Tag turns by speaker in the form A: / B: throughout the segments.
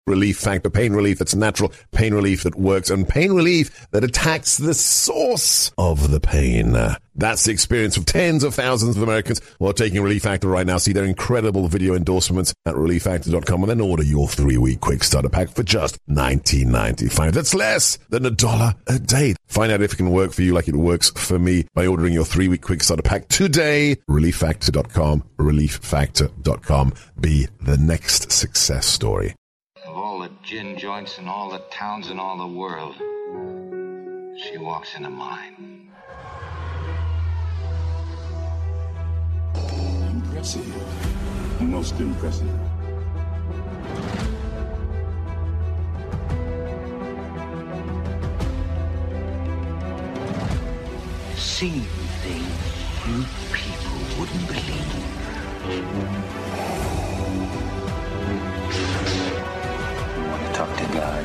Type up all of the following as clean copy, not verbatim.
A: Relief Factor, pain relief that's natural, pain relief that works, and pain relief that attacks the source of the pain. That's the experience of tens of thousands of Americans who are taking Relief Factor right now. See their incredible video endorsements at relieffactor.com and then order your 3-week quick starter pack for just $19.95. That's less than $1 a day. Find out if it can work for you like it works for me by ordering your 3-week quick starter pack today. relieffactor.com, relieffactor.com. Be the next success story.
B: Of all the gin joints in all the towns in all the world, she walks into mine.
C: Impressive. Most impressive.
B: Seeing things you people wouldn't believe. You want to talk to God?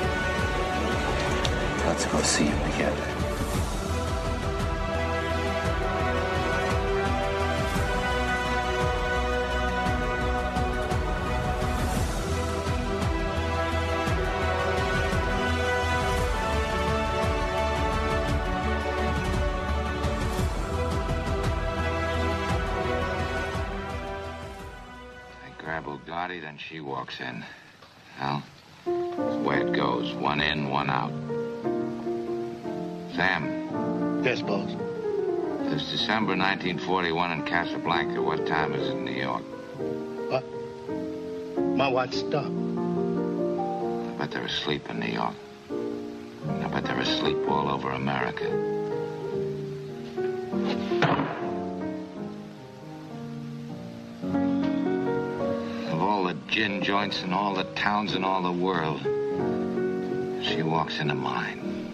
B: Let's go see him together. Bugatti, then she walks in. Well, that's the way it goes. One in, one out. Sam.
D: Yes, boss.
B: It's December 1941 in Casablanca. What time is it in New York?
D: What? My watch stopped.
B: I bet they're asleep in New York. I bet they're asleep all over America. Gin joints in all the towns in all the world. She walks into mine.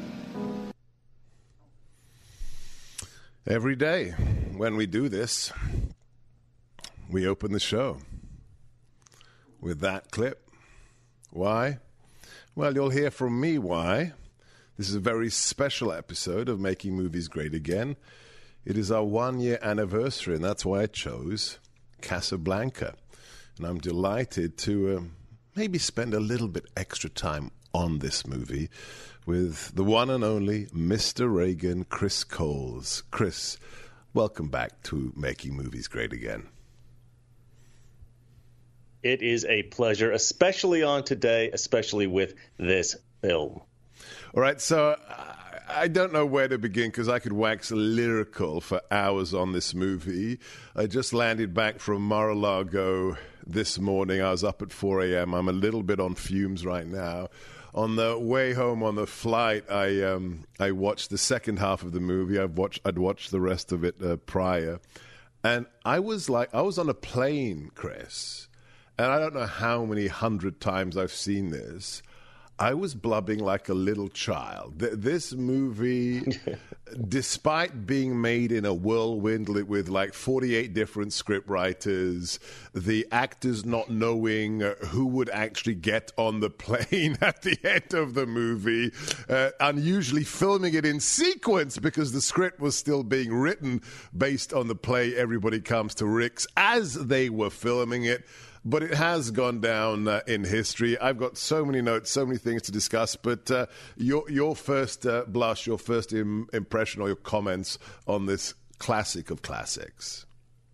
A: Every day when we do this, we open the show with that clip. Why? Well, you'll hear from me why. This is a very special episode of Making Movies Great Again. It is our 1-year anniversary, and that's why I chose Casablanca. And I'm delighted to maybe spend a little bit extra time on this movie with the one and only Mr. Reagan, Chris Coles. Chris, welcome back to Making Movies Great Again.
E: It is a pleasure, especially on today, especially with this film.
A: All right, so I don't know where to begin because I could wax lyrical for hours on this movie. I just landed back from Mar-a-Lago this morning. I was up at 4 a.m. I'm a little bit on fumes right now. On the way home on the flight, I watched the second half of the movie. I'd watched the rest of it prior. And I was on a plane, Chris, and I don't know how many 100 times I've seen this. I was blubbing like a little child. This movie, despite being made in a whirlwind with like 48 different script writers, the actors not knowing who would actually get on the plane at the end of the movie, unusually filming it in sequence because the script was still being written based on the play Everybody Comes to Rick's as they were filming it. But it has gone down in history. I've got so many notes, so many things to discuss. But your first blush, your first impression or your comments on this classic of classics?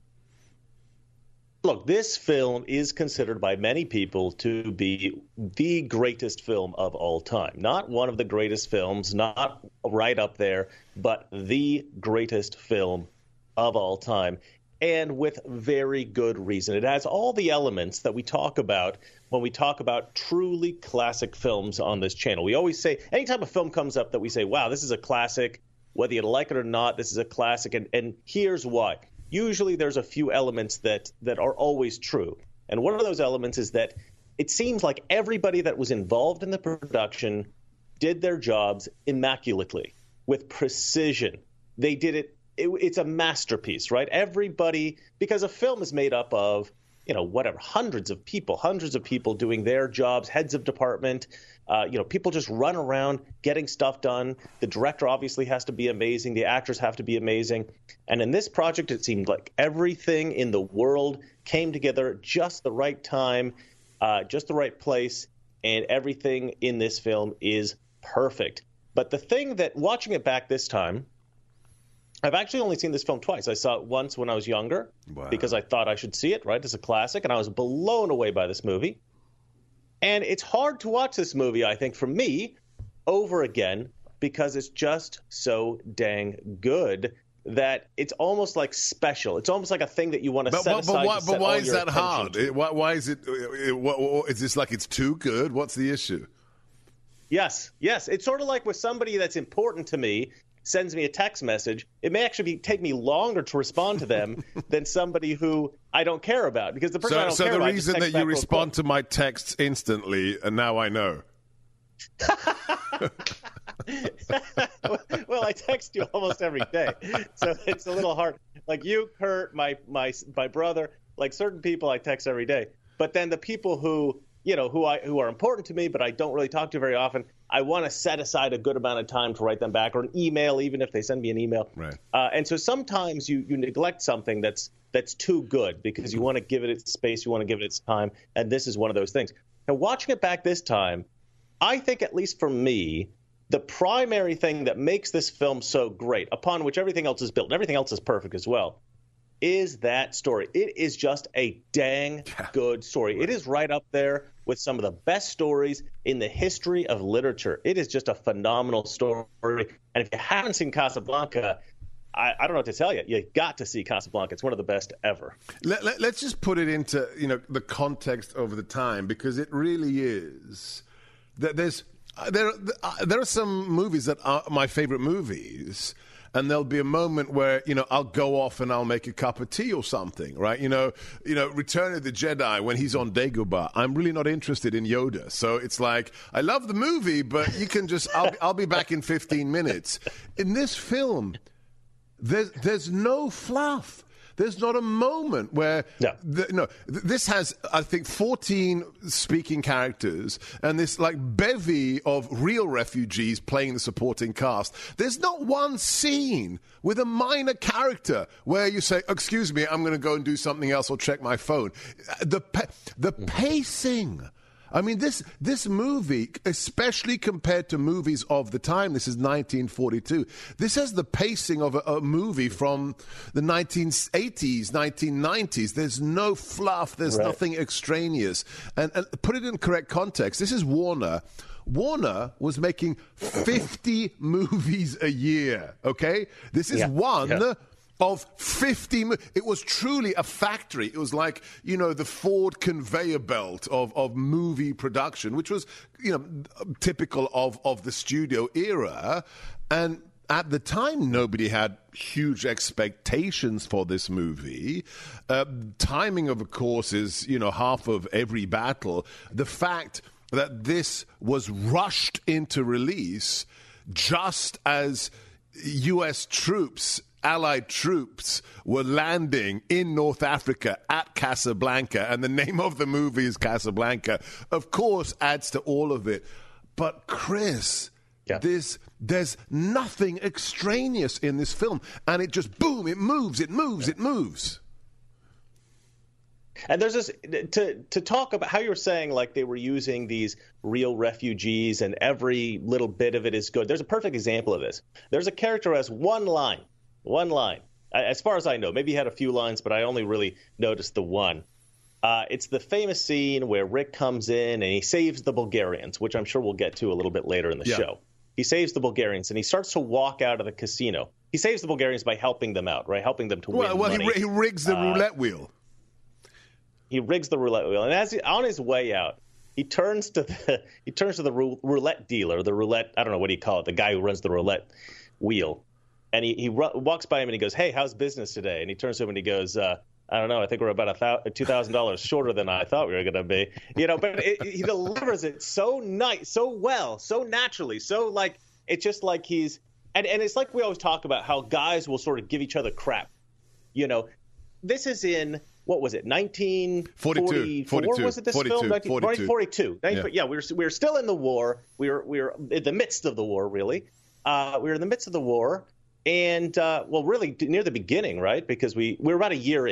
E: Look, this film is considered by many people to be the greatest film of all time. Not one of the greatest films, not right up there, but the greatest film of all time. And with very good reason. It has all the elements that we talk about when we talk about truly classic films on this channel. We always say, anytime a film comes up that we say, wow, this is a classic, whether you like it or not, this is a classic, and here's why. Usually there's a few elements that are always true. And one of those elements is that it seems like everybody that was involved in the production did their jobs immaculately, with precision. They did it. It's a masterpiece, right? Everybody, because a film is made up of, hundreds of people doing their jobs, heads of department, people just run around getting stuff done. The director obviously has to be amazing. The actors have to be amazing. And in this project, it seemed like everything in the world came together at just the right time, just the right place. and everything in this film is perfect. But the thing that, watching it back this time, I've actually only seen this film twice. I saw it once when I was younger because I thought I should see it, right? It's a classic, and I was blown away by this movie. And it's hard to watch this movie, I think, for me, over again, because it's just so dang good that it's almost like special. It's almost like a thing that you want to set aside.
A: But why is that hard? Why is it? Is this like it's too good? What's the issue?
E: Yes. It's sort of like with somebody that's important to me sends me a text message. It may actually take me longer to respond to them than somebody who I don't care about, because the person I don't care about. So the
A: reason that you respond to my texts instantly, and now I know.
E: Well, I text you almost every day, so it's a little hard. Like you, Kurt, my brother, like certain people I text every day. But then the people who are important to me, but I don't really talk to very often, I want to set aside a good amount of time to write them back, or an email, even if they send me an email.
A: Right.
E: And so sometimes you neglect something that's too good because you want to give it its space, you want to give it its time, and this is one of those things. Now, watching it back this time, I think, at least for me, the primary thing that makes this film so great, upon which everything else is built, and everything else is perfect as well, is that story. It is just a dang good story. It is right up there with some of the best stories in the history of literature. It is just a phenomenal story. And if you haven't seen Casablanca, I don't know what to tell you. You got to see Casablanca. It's one of the best ever.
A: Let's just put it into the context of the time, because it really is. There are some movies that are my favorite movies, and there'll be a moment where, I'll go off and I'll make a cup of tea or something, right? Return of the Jedi, when he's on Dagobah, I'm really not interested in Yoda. So it's like, I love the movie, but you can just, I'll be back in 15 minutes. In this film, there's no fluff. There's not a moment where this has, I think, 14 speaking characters and this bevy of real refugees playing the supporting cast. There's not one scene with a minor character where you say, "Excuse me, I'm going to go and do something else or check my phone." The pacing. I mean, this movie, especially compared to movies of the time, this is 1942, this has the pacing of a movie from the 1980s, 1990s. There's no fluff. There's nothing extraneous. And put it in correct context. This is Warner. Warner was making 50 movies a year, okay? This is one of 50. It was truly a factory. It was like, the Ford conveyor belt of movie production, which was, typical of the studio era. And at the time, nobody had huge expectations for this movie. Timing, of course, is, half of every battle. The fact that this was rushed into release just as U.S. troops, Allied troops, were landing in North Africa at Casablanca, and the name of the movie is Casablanca, of course, adds to all of it. But Chris, there's nothing extraneous in this film, and it just, boom, it moves.
E: And there's this, to talk about how you were saying, like, they were using these real refugees and every little bit of it is good. There's a perfect example of this. There's a character who has one line. As far as I know, maybe he had a few lines, but I only really noticed the one. It's the famous scene where Rick comes in and he saves the Bulgarians, which I'm sure we'll get to a little bit later in the show. He saves the Bulgarians and he starts to walk out of the casino. He saves the Bulgarians by helping them out, right? Helping them to win money.
A: He rigs the roulette wheel.
E: He rigs the roulette wheel, and on his way out, he turns to the roulette dealer, the roulette, I don't know what do you call it, the guy who runs the roulette wheel. And he walks by him and he goes, "Hey, how's business today?" And he turns to him and he goes, "I don't know. I think we're about $2,000 shorter than I thought we were going to be." But he delivers it so nice, so well, so naturally, so like it's just like he's and it's like we always talk about how guys will sort of give each other crap. This is in. What was it? 1942 was it this
A: 42,
E: film? 1942.
A: Yeah,
E: we were still in the war. We were in the midst of the war, really. We were in the midst of the war, and really near the beginning, right? Because we were about a year in.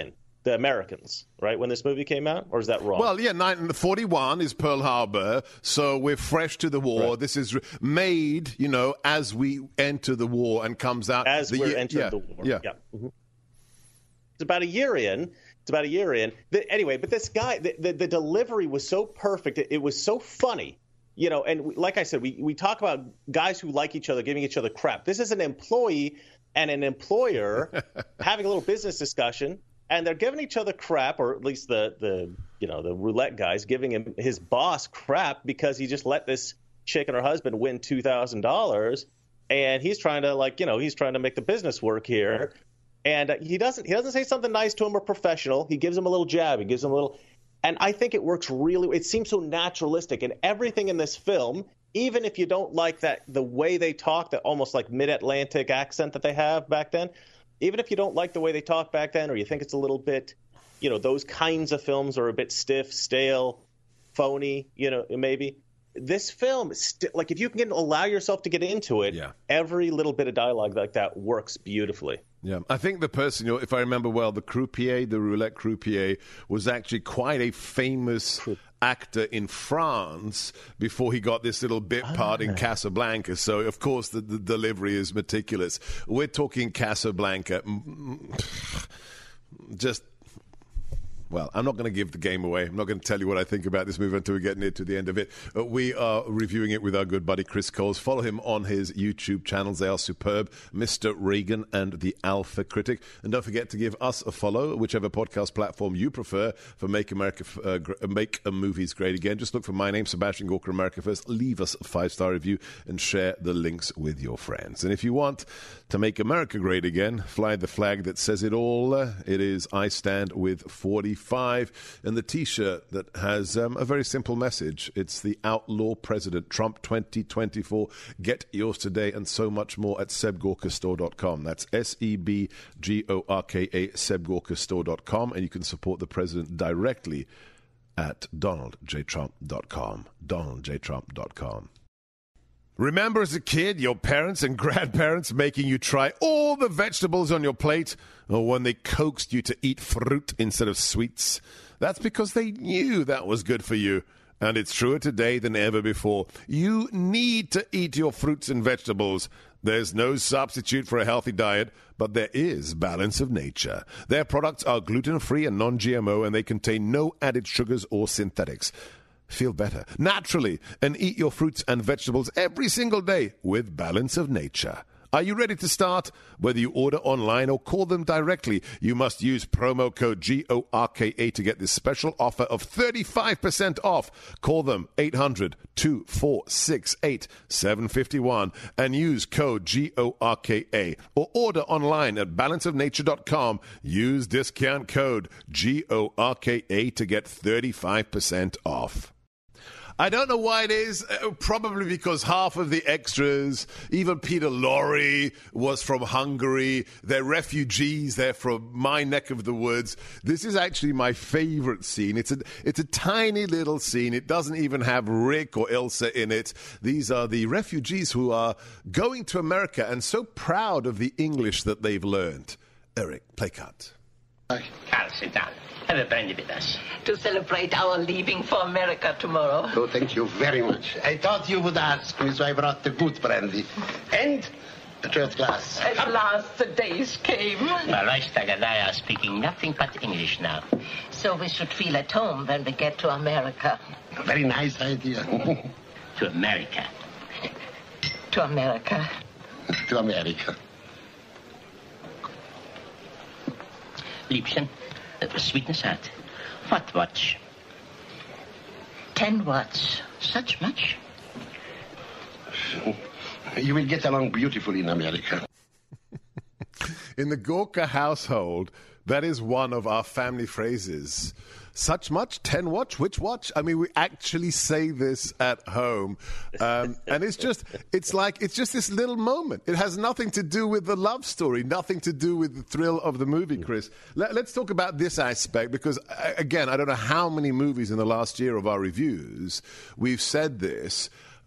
E: the Americans, right, when this movie came out? Or is that wrong?
A: Well, yeah, 1941 is Pearl Harbor, so we're fresh to the war. Right. This is made, as we enter the war and comes out.
E: As we're entering the war. Yeah. Mm-hmm. It's about a year in. Anyway, but this guy, the delivery was so perfect. It was so funny. And like I said, we talk about guys who like each other, giving each other crap. This is an employee and an employer having a little business discussion, and they're giving each other crap, or at least the roulette guy's giving his boss crap because he just let this chick and her husband win $2,000, and he's trying to make the business work here, and he doesn't say something nice to him or professional. He gives him a little jab. He gives him a little. And I think it works really. It seems so naturalistic, and everything in this film, even if you don't like the way they talk, that almost like mid-Atlantic accent that they have back then, even if you don't like the way they talk back then, or you think it's a little bit, those kinds of films are a bit stiff, stale, phony, maybe. This film, if you can allow yourself to get into it, every little bit of dialogue like that works beautifully.
A: Yeah, I think the person, if I remember well, the roulette croupier, was actually quite a famous actor in France before he got this little bit part in Casablanca. So, of course, the delivery is meticulous. We're talking Casablanca. Well, I'm not going to give the game away. I'm not going to tell you what I think about this movie until we get near to the end of it. We are reviewing it with our good buddy Chris Coles. Follow him on his YouTube channels. They are superb. Mr. Reagan and the Alpha Critic. And don't forget to give us a follow, whichever podcast platform you prefer, for Make Movies Great Again. Just look for my name, Sebastian Gorka, America First. Leave us a 5-star review and share the links with your friends. And if you want to make America great again, fly the flag that says it all. It is I Stand with 45, and the T-shirt that has a very simple message. It's the Outlaw President, Trump 2024. Get yours today, and so much more at SebGorkaStore.com. That's SEBGORKA, SebGorkaStore.com, and you can support the president directly at DonaldJTrump.com. DonaldJTrump.com. Remember as a kid, your parents and grandparents making you try all the vegetables on your plate, or when they coaxed you to eat fruit instead of sweets? That's because they knew that was good for you. And it's truer today than ever before. You need to eat your fruits and vegetables. There's no substitute for a healthy diet, but there is Balance of Nature. Their products are gluten-free and non-GMO, and they contain no added sugars or synthetics. Feel better naturally and eat your fruits and vegetables every single day with Balance of Nature. Are you ready to start? Whether you order online or call them directly, you must use promo code GORKA to get this special offer of 35% off. Call them 800-2468-751 and use code GORKA, or order online at balanceofnature.com. Use discount code GORKA to get 35% off. I don't know why it is. Probably because half of the extras, even Peter Lorre, was from Hungary. They're refugees. They're from my neck of the woods. This is actually my favorite scene. It's a tiny little scene. It doesn't even have Rick or Ilsa in it. These are the refugees who are going to America and so proud of the English that they've learned. Eric, play cut.
D: Carl, sit down. Have a brandy with us.
F: To celebrate our leaving for America tomorrow.
C: Oh, thank you very much. I thought you would ask me, so I brought the good brandy. And the third glass.
F: At last the days came.
D: My Reichstag and I are speaking nothing but English now.
F: So we should feel at home when we get to America.
C: Very nice idea.
D: To America.
F: To America.
C: To America.
D: Liebchen, sweetness out. What watch?
F: 10 watts.
D: Such much?
C: You will get along beautifully in America.
A: In the Gorka household, that is one of our family phrases. Such much? 10 watch? Which watch? I mean, we actually say this at home. And it's just this little moment. It has nothing to do with the love story, nothing to do with the thrill of the movie, Chris. Let's talk about this aspect, because, again, I don't know how many movies in the last year of our reviews we've said this.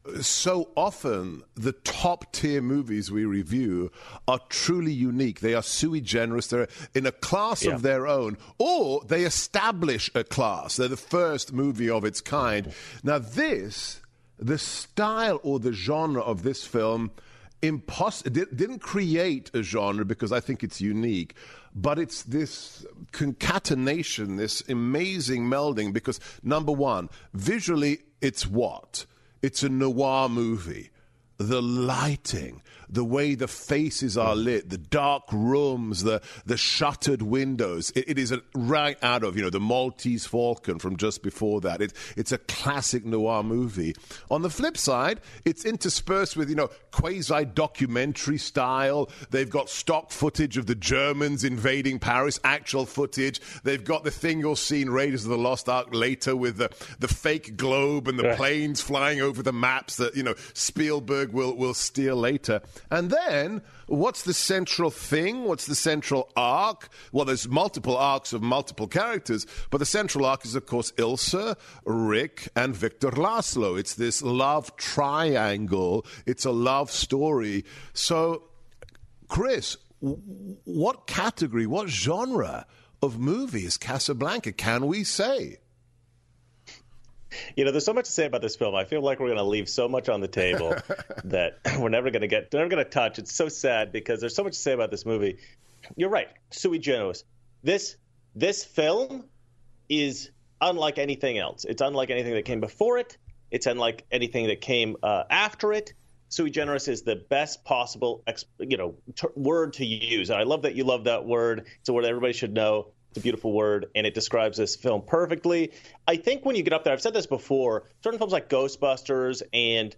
A: so often the top-tier movies we review are truly unique. They are sui generis. They're in a class of their own, or they establish a class. They're the first movie of its kind. Now the style or the genre of this film didn't create a genre because I think it's unique, but it's this concatenation, this amazing melding because, number one, visually, it's what? It's a noir movie. The lighting, the way the faces are lit, the dark rooms, the shuttered windows. It is right out of, the Maltese Falcon from just before that. It's a classic noir movie. On the flip side, it's interspersed with, quasi-documentary style. They've got stock footage of the Germans invading Paris, actual footage. They've got the thing you'll see in Raiders of the Lost Ark later with the fake globe and the planes flying over the maps that, Spielberg will steal later. And then, what's the central thing? What's the central arc? Well, there's multiple arcs of multiple characters, but the central arc is, of course, Ilsa, Rick, and Victor Laszlo. It's this love triangle. It's a love story. So, Chris, what category, what genre of movie is Casablanca, can we say?
E: There's so much to say about this film. I feel like we're going to leave so much on the table that we're never going to touch. It's so sad because there's so much to say about this movie. You're right, sui generis. This film is unlike anything else. It's unlike anything that came before it. It's unlike anything that came after it. Sui generis is the best possible word to use. And I love that you love that word. It's a word everybody should know. It's a beautiful word, and it describes this film perfectly. I think when you get up there, I've said this before, certain films like Ghostbusters and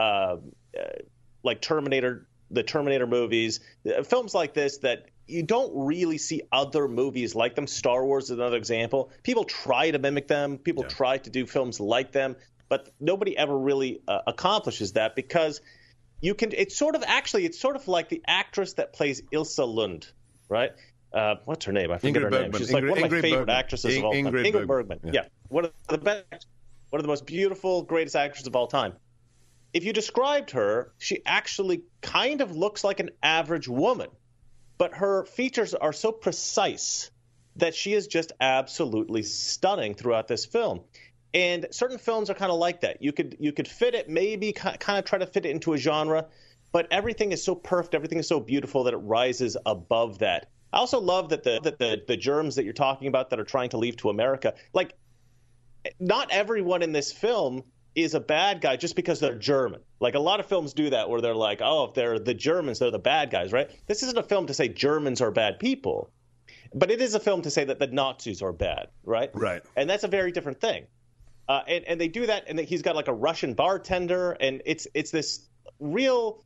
E: like Terminator, the Terminator movies, films like this that you don't really see other movies like them. Star Wars is another example. People try to mimic them. People try to do films like them, but nobody ever really accomplishes that because you can. It's sort of like the actress that plays Ilsa Lund, right? What's her name? I forget her name. She's like one of my favorite actresses of all time. Ingrid Bergman. Yeah. One of the most beautiful, greatest actresses of all time. If you described her, she actually kind of looks like an average woman, but her features are so precise that she is just absolutely stunning throughout this film. And certain films are kind of like that. You could fit it, maybe kind of try to fit it into a genre, but everything is so perfect, everything is so beautiful that it rises above that. I also love that the germs that you're talking about that are trying to leave to America, like not everyone in this film is a bad guy just because they're German. Like a lot of films do that where they're like, oh, if they're the Germans, they're the bad guys, right? This isn't a film to say Germans are bad people, but it is a film to say that the Nazis are bad, right?
A: Right.
E: And that's a very different thing. And they do that, and he's got like a Russian bartender, and it's this real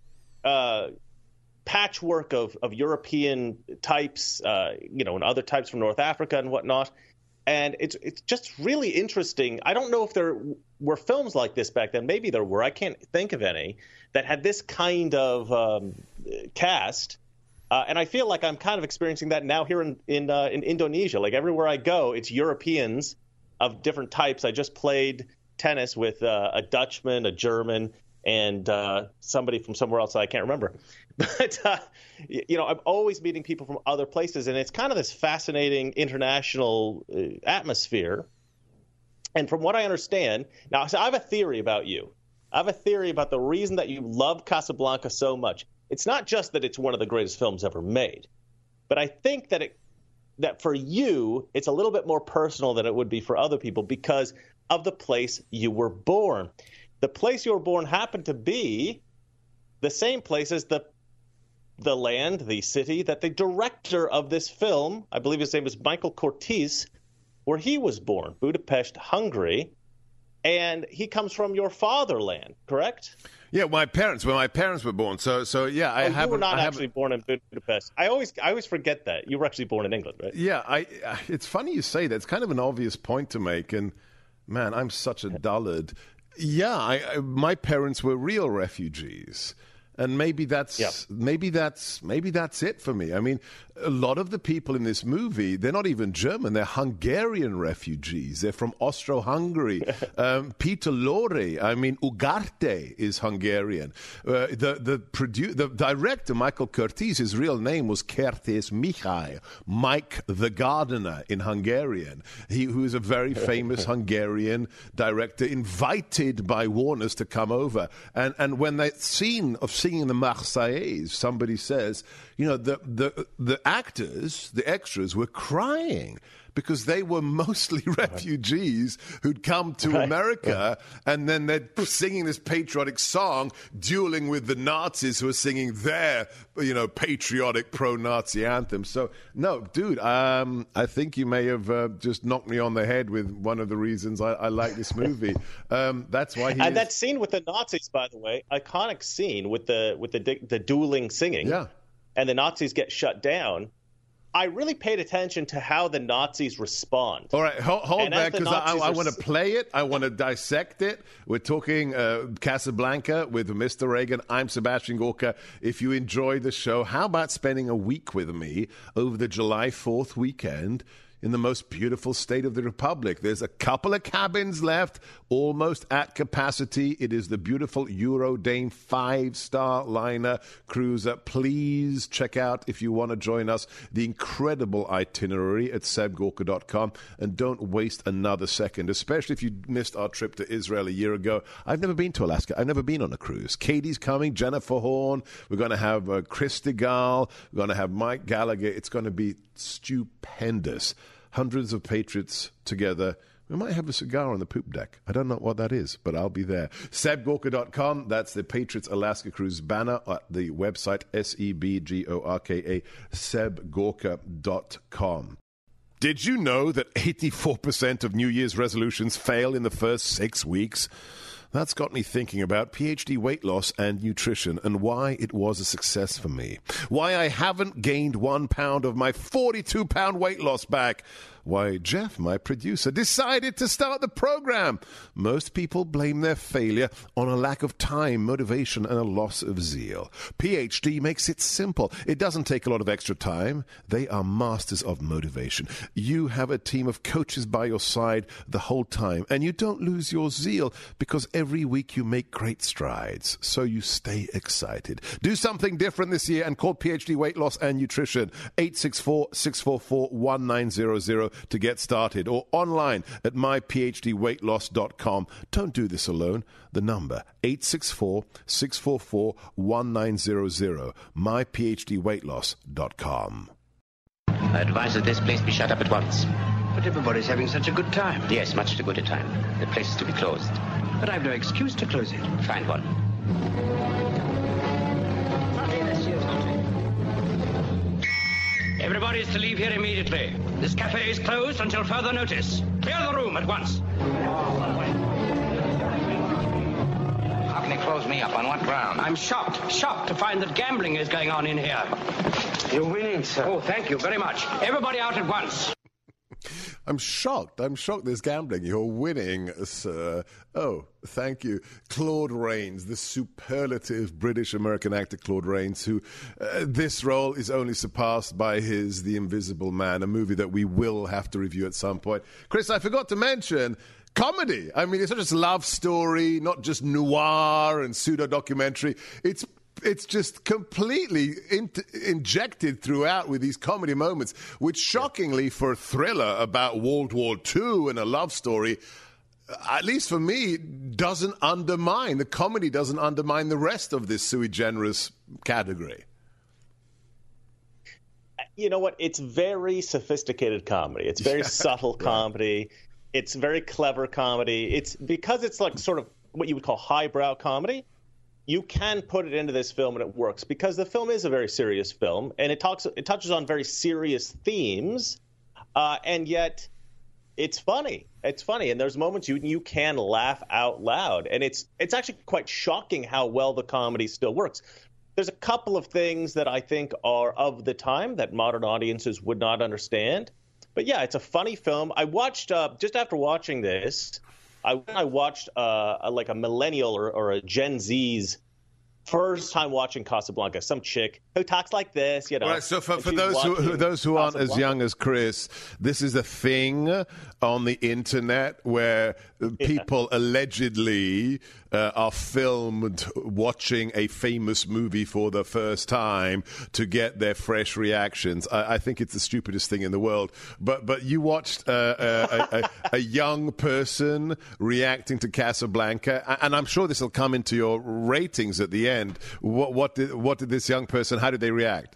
E: patchwork of European types, and other types from North Africa and whatnot. And it's just really interesting. I don't know if there were films like this back then. Maybe there were. I can't think of any that had this kind of cast. And I feel like I'm kind of experiencing that now here in Indonesia. Like everywhere I go, it's Europeans of different types. I just played tennis with a Dutchman, a German, and somebody from somewhere else that I can't remember. But, I'm always meeting people from other places, and it's kind of this fascinating international atmosphere. And from what I understand, now so I have a theory about you. I have a theory about the reason that you love Casablanca so much. It's not just that it's one of the greatest films ever made, but I think that for you, it's a little bit more personal than it would be for other people because of the place you were born. The place you were born happened to be the same place as the land, the city that the director of this film, I believe his name is Michael Curtiz, where he was born, Budapest, Hungary, and he comes from your fatherland, correct?
A: Yeah, my parents were born. So yeah,
E: you were not actually born in Budapest. I always forget that you were actually born in England, right?
A: Yeah, it's funny you say that. It's kind of an obvious point to make, and man, I'm such a dullard. Yeah, my parents were real refugees. And maybe that's it for me. I mean, a lot of the people in this movie, they're not even German. They're Hungarian refugees. They're from Austro-Hungary. Peter Lorre, I mean, Ugarte is Hungarian. The director, Michael Curtiz, his real name was Kertész Mihály, Mike the Gardener in Hungarian. Who is a very famous Hungarian director, invited by Warner's to come over. And when that scene of singing the Marseillaise, somebody says, you know, the actors, the extras, were crying because they were mostly refugees who'd come to America, and then they're singing this patriotic song, dueling with the Nazis who are singing their, you know, patriotic pro-Nazi anthem. So, no, dude, I think you may have just knocked me on the head with one of the reasons I like this movie. That's why
E: that scene with the Nazis, by the way, iconic scene with the dueling singing.
A: Yeah.
E: And the Nazis get shut down. I really paid attention to how the Nazis respond.
A: All right, hold there, because I want to play it. I want to dissect it. We're talking Casablanca with Mr. Reagan. I'm Sebastian Gorka. If you enjoyed the show, how about spending a week with me over the July 4th weekend in the most beautiful state of the Republic? There's a couple of cabins left, almost at capacity. It is the beautiful Eurodame 5-star liner cruiser. Please check out, if you want to join us, the incredible itinerary at sebgorka.com, and don't waste another second, especially if you missed our trip to Israel a year ago. I've never been to Alaska. I've never been on a cruise. Katie's coming, Jennifer Horn. We're going to have Chris DeGalle. We're going to have Mike Gallagher. It's going to be stupendous. Hundreds of patriots together. We might have a cigar on the poop deck. I don't know what that is, but I'll be there. SebGorka.com. That's the Patriots Alaska Cruise banner at the website, SEBGORKA, SebGorka.com. Did you know that 84% of New Year's resolutions fail in the first 6 weeks? That's got me thinking about PhD weight loss and nutrition and why it was a success for me. Why I haven't gained 1 pound of my 42-pound weight loss back. Why Jeff, my producer, decided to start the program. Most people blame their failure on a lack of time, motivation, and a loss of zeal. PhD makes it simple. It doesn't take a lot of extra time. They are masters of motivation. You have a team of coaches by your side the whole time, and you don't lose your zeal because every week you make great strides, so you stay excited. Do something different this year and call PhD Weight Loss and Nutrition 864-644-1900 to get started, or online at myphdweightloss.com. Don't do this alone. The number 864-644-1900, myphdweightloss.com.
D: I advise that this place be shut up at once.
G: But everybody's having such a good time.
D: Yes, much too good a time. The place is to be closed.
G: But I've no excuse to close it.
D: Find one.
G: Everybody is to leave here immediately. This cafe is closed until further notice. Clear the room at once.
B: How can they close me up? On what ground?
G: I'm shocked to find that gambling is going on in here.
C: You're winning, sir.
G: Oh, thank you very much. Everybody out at once.
A: I'm shocked there's gambling. You're winning, sir. Oh, thank you. Claude Rains, the superlative British-American actor Claude Rains, who this role is only surpassed by his The Invisible Man, a movie that we will have to review at some point. Chris, I forgot to mention comedy. I mean, it's not just love story, not just noir and pseudo-documentary. It's just completely injected throughout with these comedy moments, which shockingly for a thriller about World War II and a love story, at least for me, the comedy doesn't undermine the rest of this sui generis category.
E: You know what? It's very sophisticated comedy. It's very subtle comedy. It's very clever comedy. It's because it's like sort of what you would call highbrow comedy. You can put it into this film and it works because the film is a very serious film and it touches on very serious themes, and yet it's funny. It's funny, and there's moments you can laugh out loud, and it's actually quite shocking how well the comedy still works. There's a couple of things that I think are of the time that modern audiences would not understand, but yeah, it's a funny film. I watched just after watching this. I watched like a millennial or a Gen Z's first time watching Casablanca, some chick who talks like this, you know.
A: Right, so for those who aren't as young as Chris, this is a thing on the internet where people allegedly are filmed watching a famous movie for the first time to get their fresh reactions. I think it's the stupidest thing in the world. But you watched a young person reacting to Casablanca, and I'm sure this will come into your ratings at the end. What did this young person? How did they react?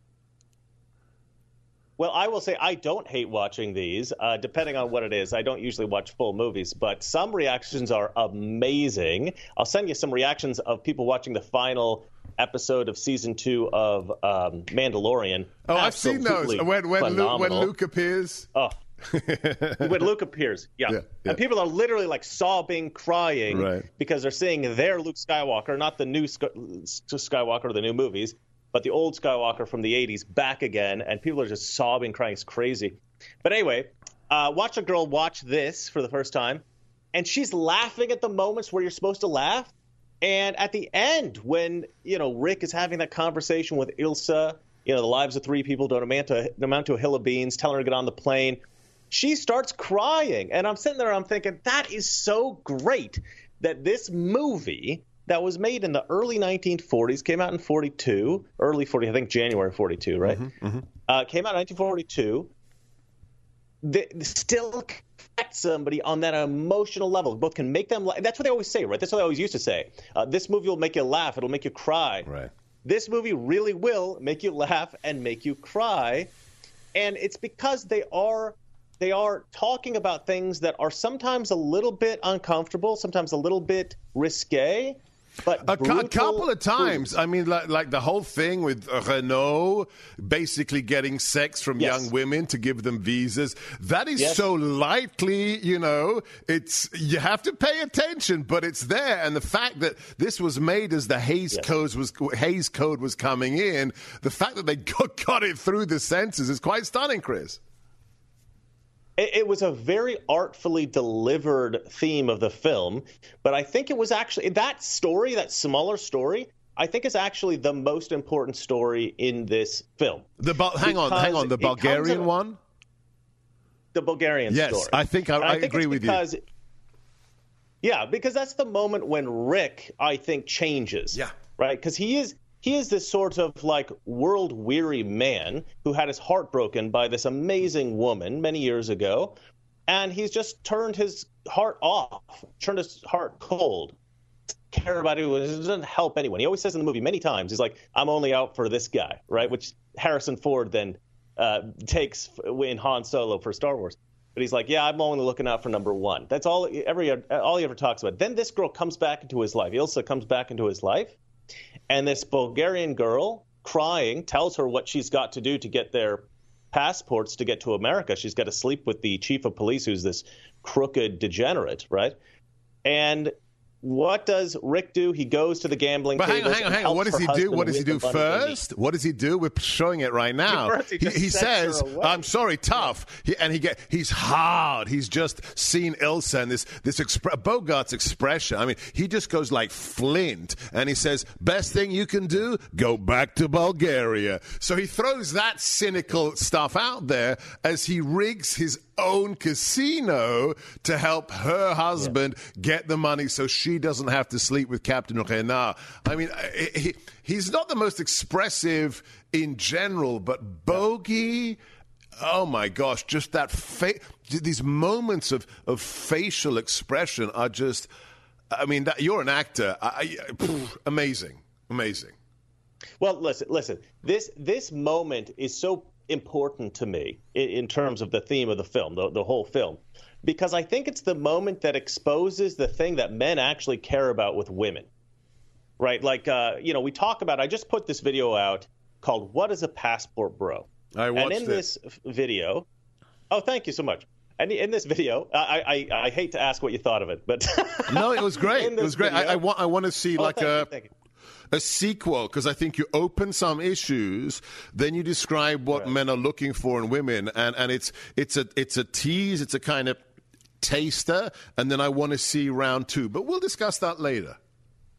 E: Well, I will say I don't hate watching these, depending on what it is. I don't usually watch full movies, but some reactions are amazing. I'll send you some reactions of people watching the final episode of season 2 of Mandalorian.
A: Oh, I've seen those. When Luke appears.
E: Oh, when Luke appears, yeah. And people are literally like sobbing, crying, because they're seeing their Luke Skywalker, not the new Skywalker of the new movies, but the old Skywalker from the 80s back again, and people are just sobbing, crying. It's crazy. But anyway, watch a girl watch this for the first time, and she's laughing at the moments where you're supposed to laugh. And at the end, when, Rick is having that conversation with Ilsa, the lives of 3 people don't amount to a hill of beans, telling her to get on the plane, she starts crying. And I'm sitting there, I'm thinking, that is so great that this movie that was made in the early 1940s, came out in 42, early 40, I think January 42, right? Came out in 1942. Still affect somebody on that emotional level. Both can make them laugh. That's what they always say, right? That's what they always used to say. This movie will make you laugh. It'll make you cry.
A: Right.
E: This movie really will make you laugh and make you cry. And it's because they are talking about things that are sometimes a little bit uncomfortable, sometimes a little bit risque. But
A: a couple of times. I mean, like the whole thing with Renault basically getting sex from young women to give them visas. That is so lightly, you have to pay attention, but it's there. And the fact that this was made as the Hays Code was coming in, the fact that they got it through the censors is quite stunning, Chris.
E: It was a very artfully delivered theme of the film, but I think it was actually that story, that smaller story, I think is actually the most important story in this film.
A: Hang on, the Bulgarian one?
E: The Bulgarian story.
A: Yes, I think I agree with you.
E: Yeah, because that's the moment when Rick, I think, changes.
A: Yeah.
E: Right? Because he is this sort of like world-weary man who had his heart broken by this amazing woman many years ago, and he's just turned his heart off, turned his heart cold. Care about it. It doesn't help anyone. He always says in the movie many times, he's like, I'm only out for this guy, right? Which Harrison Ford then takes in Han Solo for Star Wars. But he's like, yeah, I'm only looking out for number 1. That's all he ever talks about. Then this girl comes back into his life. Ilsa comes back into his life. And this Bulgarian girl, crying, tells her what she's got to do to get their passports to get to America. She's got to sleep with the chief of police, who's this crooked degenerate, right? And what does Rick do? He goes to the gambling table.
A: Hang on. What does he do? What does he do first? What does he do? We're showing it right now. He says, "I'm sorry, tough." He's hard. He's just seen Ilsa and this Bogart's expression. I mean, he just goes like flint, and he says, "Best thing you can do, go back to Bulgaria." So he throws that cynical stuff out there as he rigs his own casino to help her husband get the money so she doesn't have to sleep with Captain Renard. I mean, he's not the most expressive in general, but Bogey, oh my gosh, just that these moments of facial expression are just, I mean, you're an actor. Amazing.
E: Well, listen. This moment is so important to me in terms of the theme of the film, the whole film, because I think it's the moment that exposes the thing that men actually care about with women, right? Like, we talk about, I just put this video out called What is a Passport Bro?
A: I watched it.
E: And in this video, oh, thank you so much. And in this video, I hate to ask what you thought of it, but
A: no, it was great. It was great. I want to see
E: thank you.
A: A sequel, because I think you open some issues, then you describe what men are looking for in women, and it's a tease, it's a kind of taster, and then I want to see round 2. But we'll discuss that later.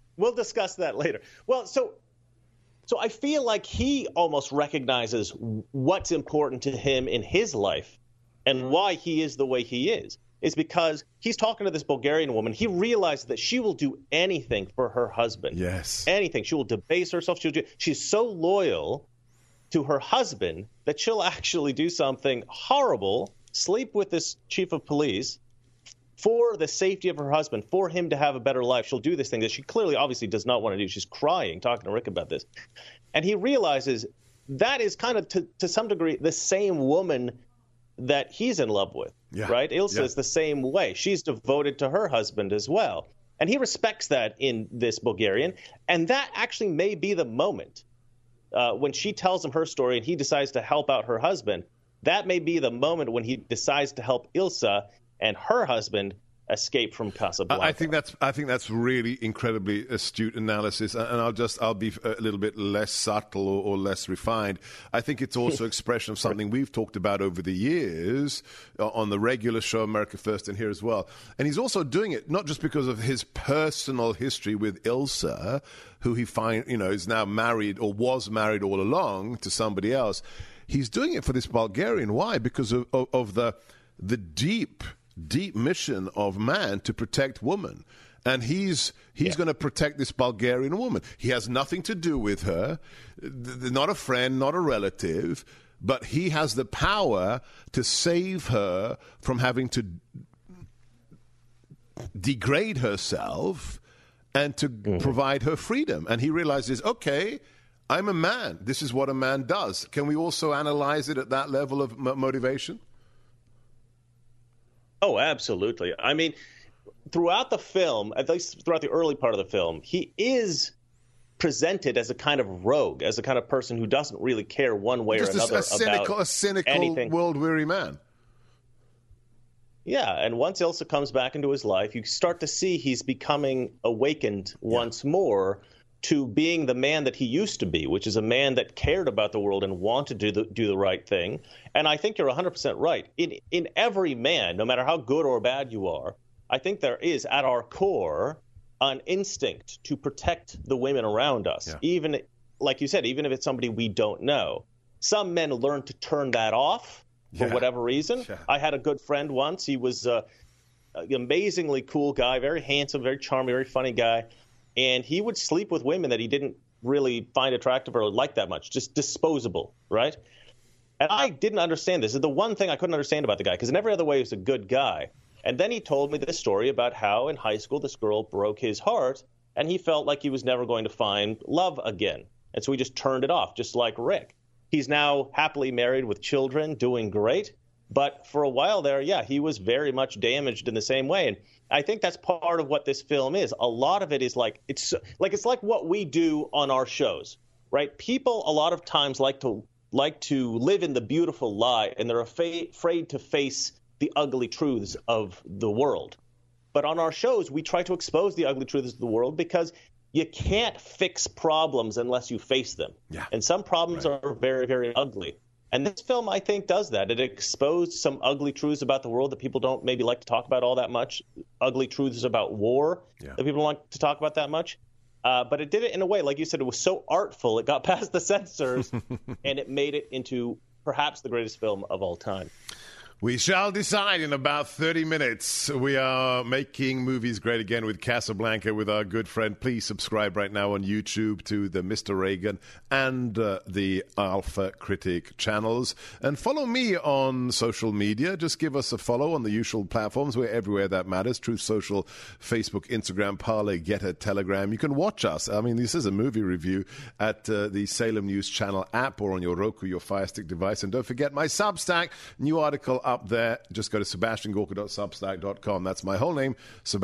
E: We'll discuss that later. Well, so I feel like he almost recognizes what's important to him in his life and why he is the way he is because he's talking to this Bulgarian woman. He realizes that she will do anything for her husband.
A: Yes.
E: Anything. She will debase herself. She's so loyal to her husband that she'll actually do something horrible, sleep with this chief of police, for the safety of her husband, for him to have a better life. She'll do this thing that she clearly, obviously does not want to do. She's crying, talking to Rick about this. And he realizes that is kind of, to some degree, the same woman that he's in love with, right? Ilsa is the same way. She's devoted to her husband as well. And he respects that in this Bulgarian. And that actually may be the moment when she tells him her story and he decides to help out her husband. That may be the moment when he decides to help Ilsa and her husband escape from Casablanca.
A: I think that's really incredibly astute analysis, and I'll be a little bit less subtle or less refined. I think it's also expression of something we've talked about over the years on the regular show, America First, and here as well. And he's also doing it not just because of his personal history with Ilsa, who he is now married or was married all along to somebody else. He's doing it for this Bulgarian. Why? Because of the deep mission of man to protect woman. And he's going to protect this Bulgarian woman. He has nothing to do with her, not a friend, not a relative, but he has the power to save her from having to degrade herself and to provide her freedom. And he realizes, okay, I'm a man. This is what a man does. Can we also analyze it at that level of motivation?
E: Oh, absolutely. I mean, throughout the film, at least throughout the early part of the film, he is presented as a kind of rogue, as a kind of person who doesn't really care one way or another
A: a cynical,
E: anything.
A: world-weary man.
E: Yeah, and once Ilsa comes back into his life, you start to see he's becoming awakened once more to being the man that he used to be, which is a man that cared about the world and wanted to do the right thing. And I think you're 100% right. In every man, no matter how good or bad you are, I think there is, at our core, an instinct to protect the women around us, even, like you said, even if it's somebody we don't know. Some men learn to turn that off for whatever reason. Yeah. I had a good friend once. He was an amazingly cool guy, very handsome, very charming, very funny guy. And he would sleep with women that he didn't really find attractive or like that much, just disposable, right? And I didn't understand this. This is the one thing I couldn't understand about the guy, because in every other way he was a good guy. And then he told me this story about how in high school this girl broke his heart, and he felt like he was never going to find love again. And so he just turned it off, just like Rick. He's now happily married with children, doing great. But for a while there, he was very much damaged in the same way. And I think that's part of what this film is. A lot of it is it's like what we do on our shows, right? People a lot of times like to live in the beautiful lie, and they're afraid to face the ugly truths of the world. But on our shows, we try to expose the ugly truths of the world because you can't fix problems unless you face them. Yeah. And some problems are very, very ugly. And this film, I think, does that. It exposed some ugly truths about the world that people don't maybe like to talk about all that much, ugly truths about war that people don't like to talk about that much. But it did it in a way, like you said, it was so artful. It got past the censors, and it made it into perhaps the greatest film of all time.
A: We shall decide in about 30 minutes. We are making movies great again with Casablanca with our good friend. Please subscribe right now on YouTube to the Mr. Reagan and the Alpha Critic channels. And follow me on social media. Just give us a follow on the usual platforms. We're everywhere that matters. Truth Social, Facebook, Instagram, Parler, Getter, Telegram. You can watch us. I mean, this is a movie review at the Salem News Channel app or on your Roku, your Fire Stick device. And don't forget my Substack, new article up there. Just go to sebastiangorka.substack.com. That's my whole name,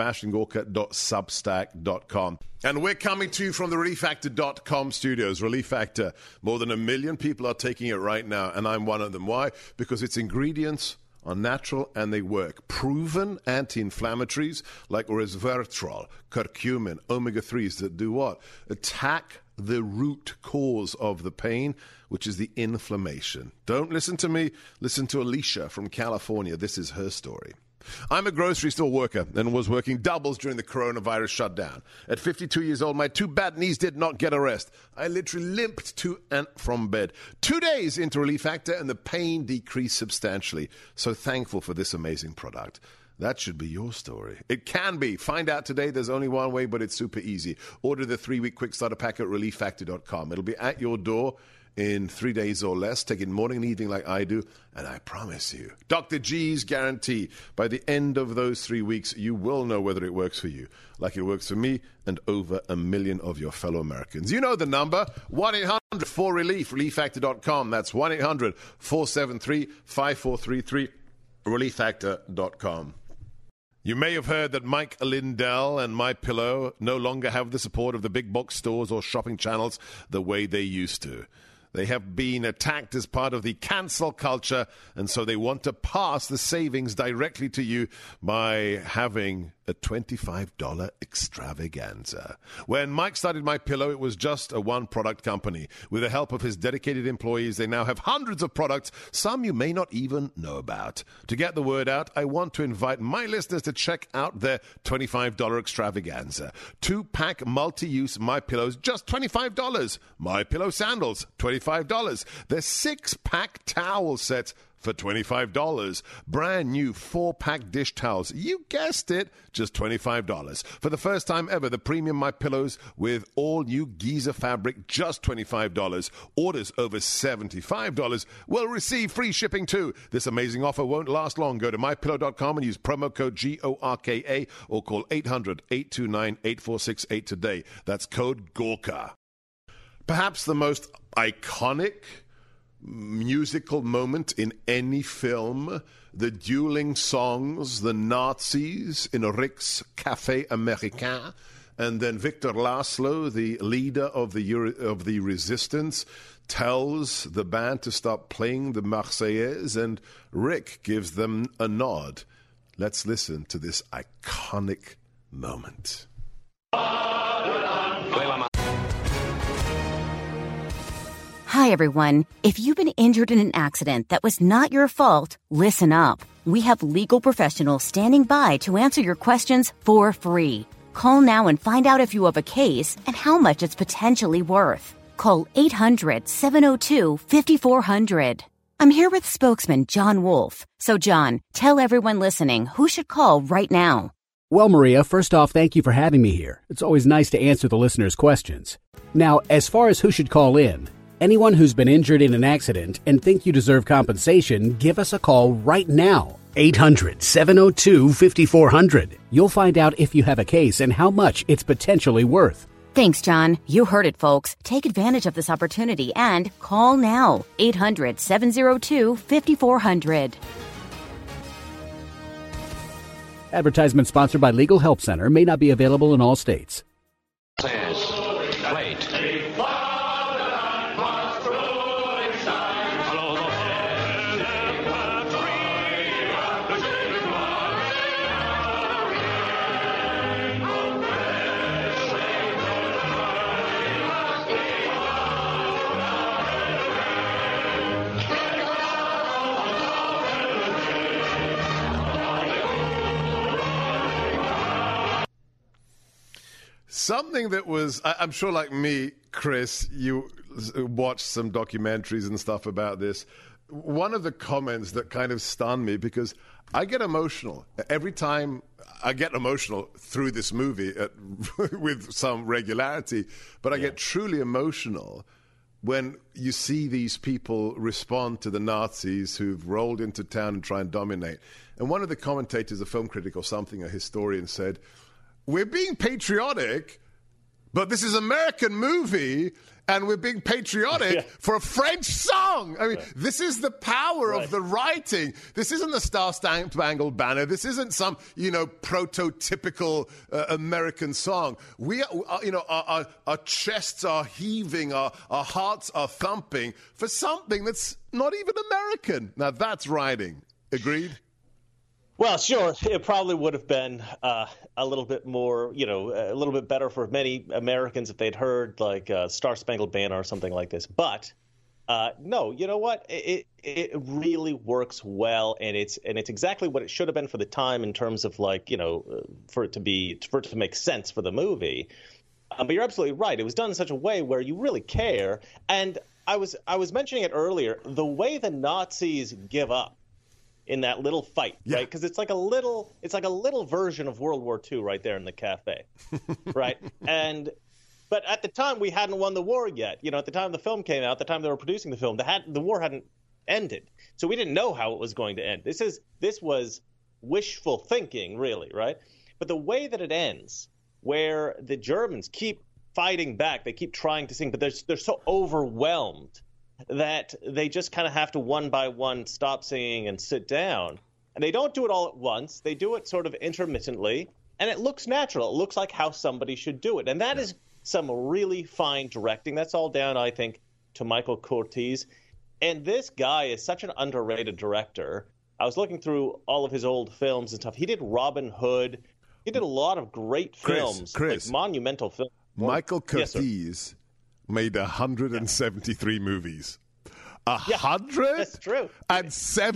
A: sebastiangorka.substack.com. And we're coming to you from the ReliefFactor.com studios. Relief Factor, more than 1 million people are taking it right now, and I'm one of them. Why? Because its ingredients are natural and they work. Proven anti-inflammatories like resveratrol, curcumin, omega-3s that do what? Attack the root cause of the pain, which is the inflammation. Don't listen to me. Listen to Alicia from California. This is her story. I'm a grocery store worker and was working doubles during the coronavirus shutdown. At 52 years old, my two bad knees did not get a rest. I literally limped to and from bed. 2 days into Relief Factor and the pain decreased substantially. So thankful for this amazing product. That should be your story. It can be. Find out today. There's only one way, but it's super easy. Order the 3-week quick starter pack at relieffactor.com. It'll be at your door in 3 days or less. Take it morning and evening like I do, and I promise you, Dr. G's guarantee, by the end of those 3 weeks, you will know whether it works for you, like it works for me and over 1 million of your fellow Americans. You know the number, 1-800-4RELIEF, relieffactor.com. That's 1-800-473-5433, relieffactor.com. You may have heard that Mike Lindell and MyPillow no longer have the support of the big box stores or shopping channels the way they used to. They have been attacked as part of the cancel culture, and so they want to pass the savings directly to you by having a $25 extravaganza. When Mike started MyPillow, it was just a one-product company. With the help of his dedicated employees, they now have hundreds of products, some you may not even know about. To get the word out, I want to invite my listeners to check out their $25 extravaganza. 2-pack multi-use MyPillows, just $25. MyPillow sandals, $25. Their 6-pack towel sets for $25. Brand new 4-pack dish towels. You guessed it, just $25. For the first time ever, the premium MyPillows with all new Giza fabric, just $25. Orders over $75 will receive free shipping too. This amazing offer won't last long. Go to mypillow.com and use promo code GORKA or call 800-829-8468 today. That's code GORKA. Perhaps the most iconic musical moment in any film, the dueling songs, the Nazis in Rick's Café Américain, and then Victor Laszlo, the leader of the resistance, tells the band to stop playing the Marseillaise, and Rick gives them a nod. Let's listen to this iconic moment.
H: Hi, everyone. If you've been injured in an accident that was not your fault, listen up. We have legal professionals standing by to answer your questions for free. Call now and find out if you have a case and how much it's potentially worth. Call 800-702-5400. I'm here with spokesman John Wolf. So, John, tell everyone listening who should call right now.
I: Well, Maria, first off, thank you for having me here. It's always nice to answer the listeners' questions. Now, as far as who should call in, anyone who's been injured in an accident and think you deserve compensation, give us a call right now. 800-702-5400. You'll find out if you have a case and how much it's potentially worth.
H: Thanks, John. You heard it, folks. Take advantage of this opportunity and call now. 800-702-5400.
I: Advertisement sponsored by Legal Help Center. May not be available in all states.
G: Says, wait.
A: Something that was, I'm sure like me, Chris, you watched some documentaries and stuff about this. One of the comments that kind of stunned me, because I get emotional. Every time I get emotional through this movie with some regularity, but I get truly emotional when you see these people respond to the Nazis who've rolled into town and try and dominate. And one of the commentators, a film critic or something, a historian, said, we're being patriotic, but this is an American movie, and we're being patriotic for a French song. I mean, this is the power of the writing. This isn't the Star-Spangled Banner. This isn't some, prototypical American song. We are, our chests are heaving, our hearts are thumping for something that's not even American. Now, that's writing. Agreed?
E: Well, sure. It probably would have been a little bit more, a little bit better for many Americans if they'd heard like Star Spangled Banner or something like this. But No, you know what? It really works well, and it's exactly what it should have been for the time in terms of, like, you know, for it to make sense for the movie. But you're absolutely right. It was done in such a way where you really care. And I was mentioning it earlier, the way the Nazis give up in that little fight, right? Because it's like a little version of World War II right there in the cafe, right? But at the time, we hadn't won the war yet. You know, at the time the film came out, the time they were producing the film, the war hadn't ended. So we didn't know how it was going to end. This was wishful thinking, really, right? But the way that it ends, where the Germans keep fighting back, they keep trying to sing, but they're so overwhelmed that they just kind of have to one by one stop singing and sit down. And they don't do it all at once. They do it sort of intermittently, and it looks natural. It looks like how somebody should do it. And that is some really fine directing. That's all down, I think, to Michael Curtiz. And this guy is such an underrated director. I was looking through all of his old films and stuff. He did Robin Hood. He did a lot of great films, like monumental films.
A: Michael Curtiz made 173 movies. 100?
E: That's true.
A: And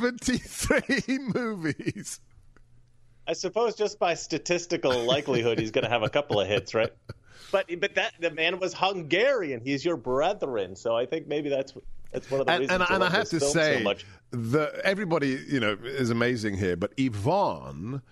A: 73 movies.
E: I suppose just by statistical likelihood, he's going to have a couple of hits, right? But the man was Hungarian. He's your brethren. So I think maybe that's one of the reasons.
A: And I have to say,
E: so much.
A: Everybody, you know, is amazing here. But Yvonne,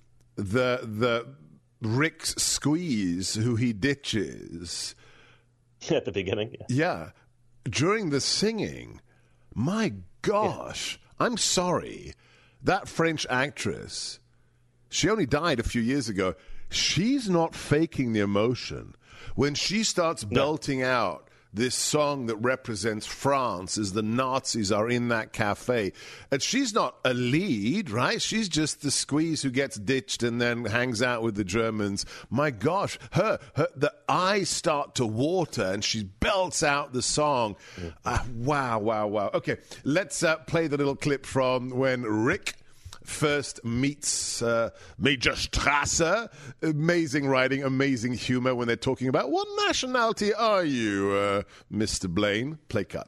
A: the Rick's squeeze, who he ditches
E: at the beginning,
A: during the singing, my gosh, I'm sorry, that French actress, she only died a few years ago. She's not faking the emotion. When she starts belting out this song that represents France as the Nazis are in that cafe, and she's not a lead, right? She's just the squeeze who gets ditched and then hangs out with the Germans. My gosh, the eyes start to water and she belts out the song. Wow. Okay, let's play the little clip from when Rick first meets Major Strasser. Amazing writing, amazing humor when they're talking about what nationality are you, Mr. Blaine? Play cut.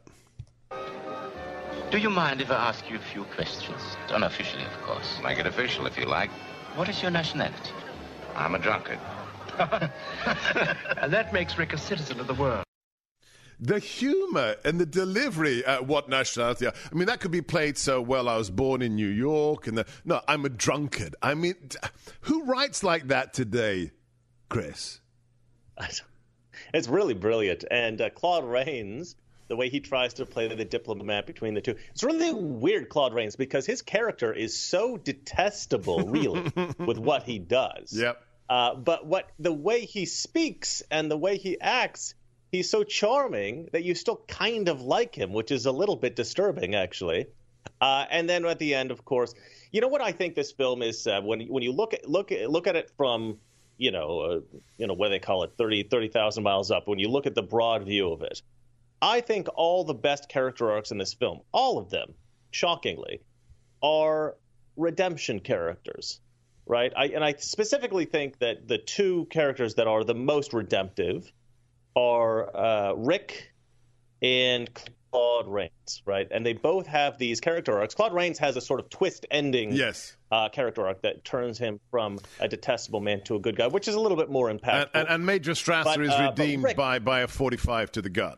B: Do you mind if I ask you a few questions? Unofficially, of course.
J: Make it official if you like.
B: What is your nationality?
J: I'm a drunkard.
G: And that makes Rick a citizen of the world.
A: The humor and the delivery, what nationality? I mean, that could be played so well. I was born in New York, and no, I'm a drunkard. I mean, who writes like that today, Chris?
E: It's really brilliant. And Claude Rains, the way he tries to play the diplomat between the two, it's really weird, Claude Rains, because his character is so detestable, really, with what he does.
A: Yep.
E: But the way he speaks and the way he acts, he's so charming that you still kind of like him, which is a little bit disturbing, actually. And then at the end, of course, you know what I think this film is when you look at it from what they call it, 30,000 miles up. When you look at the broad view of it, I think all the best character arcs in this film, all of them, shockingly, are redemption characters, right? I specifically think that the two characters that are the most redemptive are Rick and Claude Rains, right? And they both have these character arcs. Claude Rains has a sort of twist ending character arc that turns him from a detestable man to a good guy, which is a little bit more impactful.
A: And Major Strasser is redeemed by a 45 to the gut.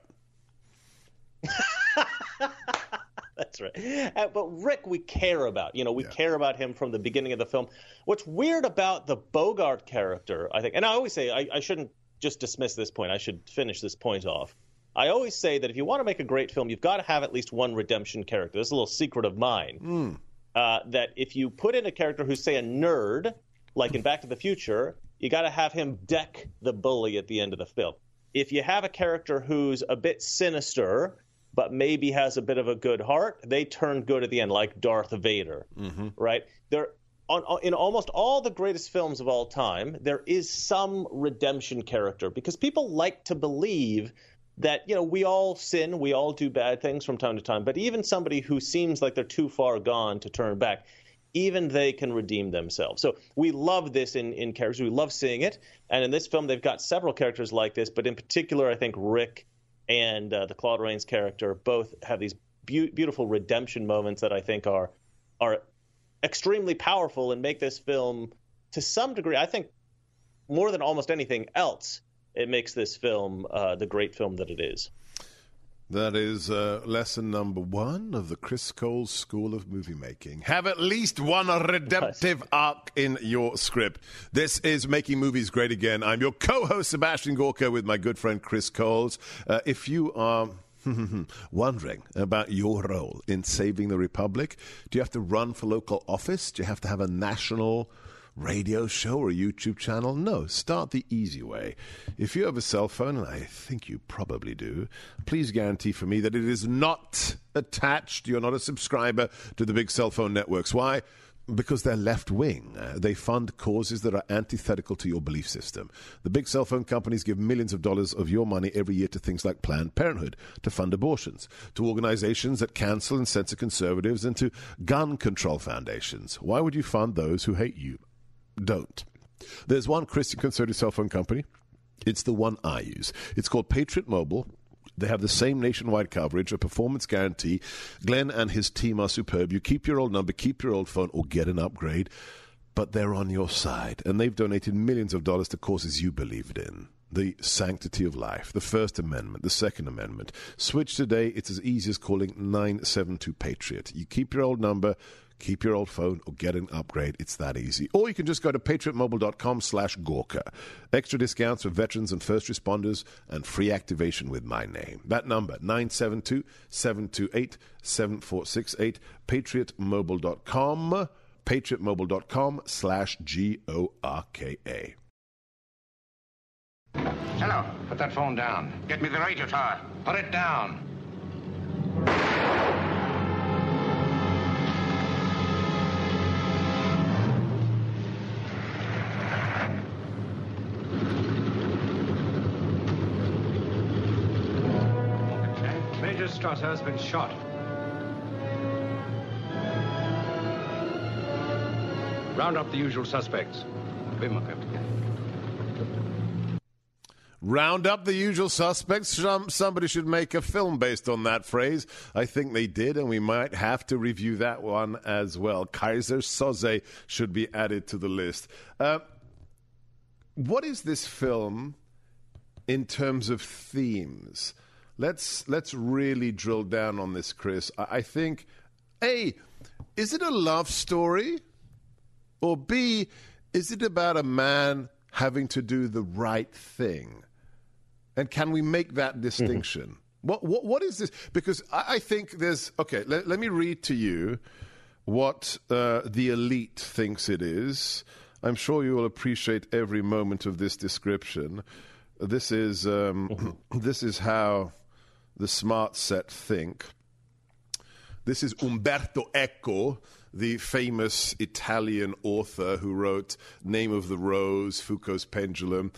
E: That's right. But Rick, we care about. We care about him from the beginning of the film. What's weird about the Bogart character, I think, and I always say I shouldn't just dismiss this point. I should finish this point off. I always say that if you want to make a great film, you've got to have at least one redemption character. This is a little secret of mine. That if you put in a character who's, say, a nerd, like in Back to the Future, you got to have him deck the bully at the end of the film. If you have a character who's a bit sinister, but maybe has a bit of a good heart, they turn good at the end, like Darth Vader, right? In almost all the greatest films of all time, there is some redemption character because people like to believe that, we all sin, we all do bad things from time to time, but even somebody who seems like they're too far gone to turn back, even they can redeem themselves. So we love this in characters. We love seeing it. And in this film, they've got several characters like this, but in particular, I think Rick and the Claude Rains character both have these beautiful redemption moments that I think are extremely powerful and make this film, to some degree, I think more than almost anything else, it makes this film the great film that it is.
A: That is lesson number 1 of the Chris Cole School of Movie Making. Have at least one redemptive arc in your script. This is Making Movies Great Again. I'm your co-host, Sebastian Gorka, with my good friend Chris Coles. If you are wondering about your role in saving the Republic, do you have to run for local office? Do you have to have a national radio show or a YouTube channel? No, start the easy way. If you have a cell phone, and I think you probably do, please guarantee for me that it is not attached. You're not a subscriber to the big cell phone networks. Why? Because they're left-wing. They fund causes that are antithetical to your belief system. The big cell phone companies give millions of dollars of your money every year to things like Planned Parenthood, to fund abortions, to organizations that cancel and censor conservatives, and to gun control foundations. Why would you fund those who hate you? Don't. There's one Christian conservative cell phone company. It's the one I use. It's called Patriot Mobile. They have the same nationwide coverage, a performance guarantee. Glenn and his team are superb. You keep your old number, keep your old phone, or get an upgrade. But they're on your side, and they've donated millions of dollars to causes you believed in. The sanctity of life, the First Amendment, the Second Amendment. Switch today. It's as easy as calling 972-PATRIOT. You keep your old number, keep your old phone, or get an upgrade. It's that easy. Or you can just go to patriotmobile.com/Gorka. Extra discounts for veterans and first responders and free activation with my name. That number, 972-728-7468, patriotmobile.com, patriotmobile.com/GORKA.
J: Hello, put that phone down. Get me the radio tower. Put it down.
G: Major Strasser has been shot. Round up the usual suspects.
A: Round up the usual suspects. Somebody should make a film based on that phrase. I think they did, and we might have to review that one as well. Kaiser Soze should be added to the list. What is this film in terms of themes? Let's really drill down on this, Chris. I think, A, is it a love story? Or B, is it about a man having to do the right thing? And can we make that distinction? Mm-hmm. What is this? Because I think there's... Okay, let me read to you what the elite thinks it is. I'm sure you will appreciate every moment of this description. This is this is how the smart set think. This is Umberto Eco, the famous Italian author who wrote Name of the Rose, Foucault's Pendulum.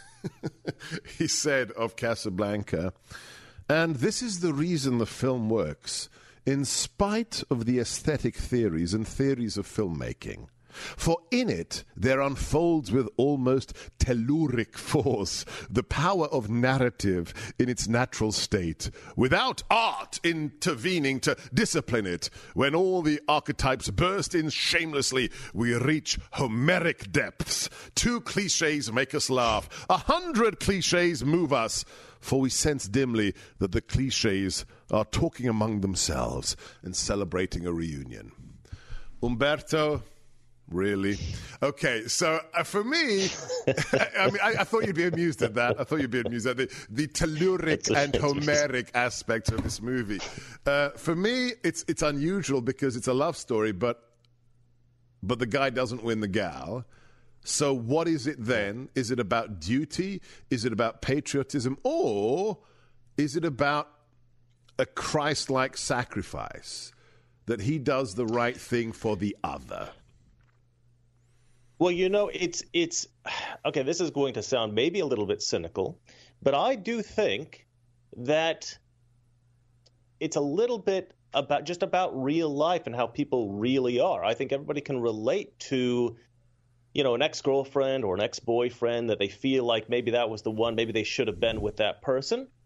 A: He said of Casablanca, and this is the reason the film works, in spite of the aesthetic theories and theories of filmmaking. For in it there unfolds with almost telluric force the power of narrative in its natural state, without art intervening to discipline it. When all the archetypes burst in shamelessly, we reach Homeric depths. 2 cliches make us laugh. 100 cliches move us, for we sense dimly that the cliches are talking among themselves and celebrating a reunion. Umberto... Really? Okay, so for me, I thought you'd be amused at that. I thought you'd be amused at the telluric and Homeric aspects of this movie. For me, it's unusual because it's a love story, but the guy doesn't win the gal. So what is it then? Is it about duty? Is it about patriotism? Or is it about a Christ-like sacrifice, that he does the right thing for the other?
E: Well, you know, it's okay, this is going to sound maybe a little bit cynical, but I do think that it's a little bit about real life and how people really are. I think everybody can relate to, you know, an ex-girlfriend or an ex-boyfriend that they feel like maybe that was the one, maybe they should have been with that person.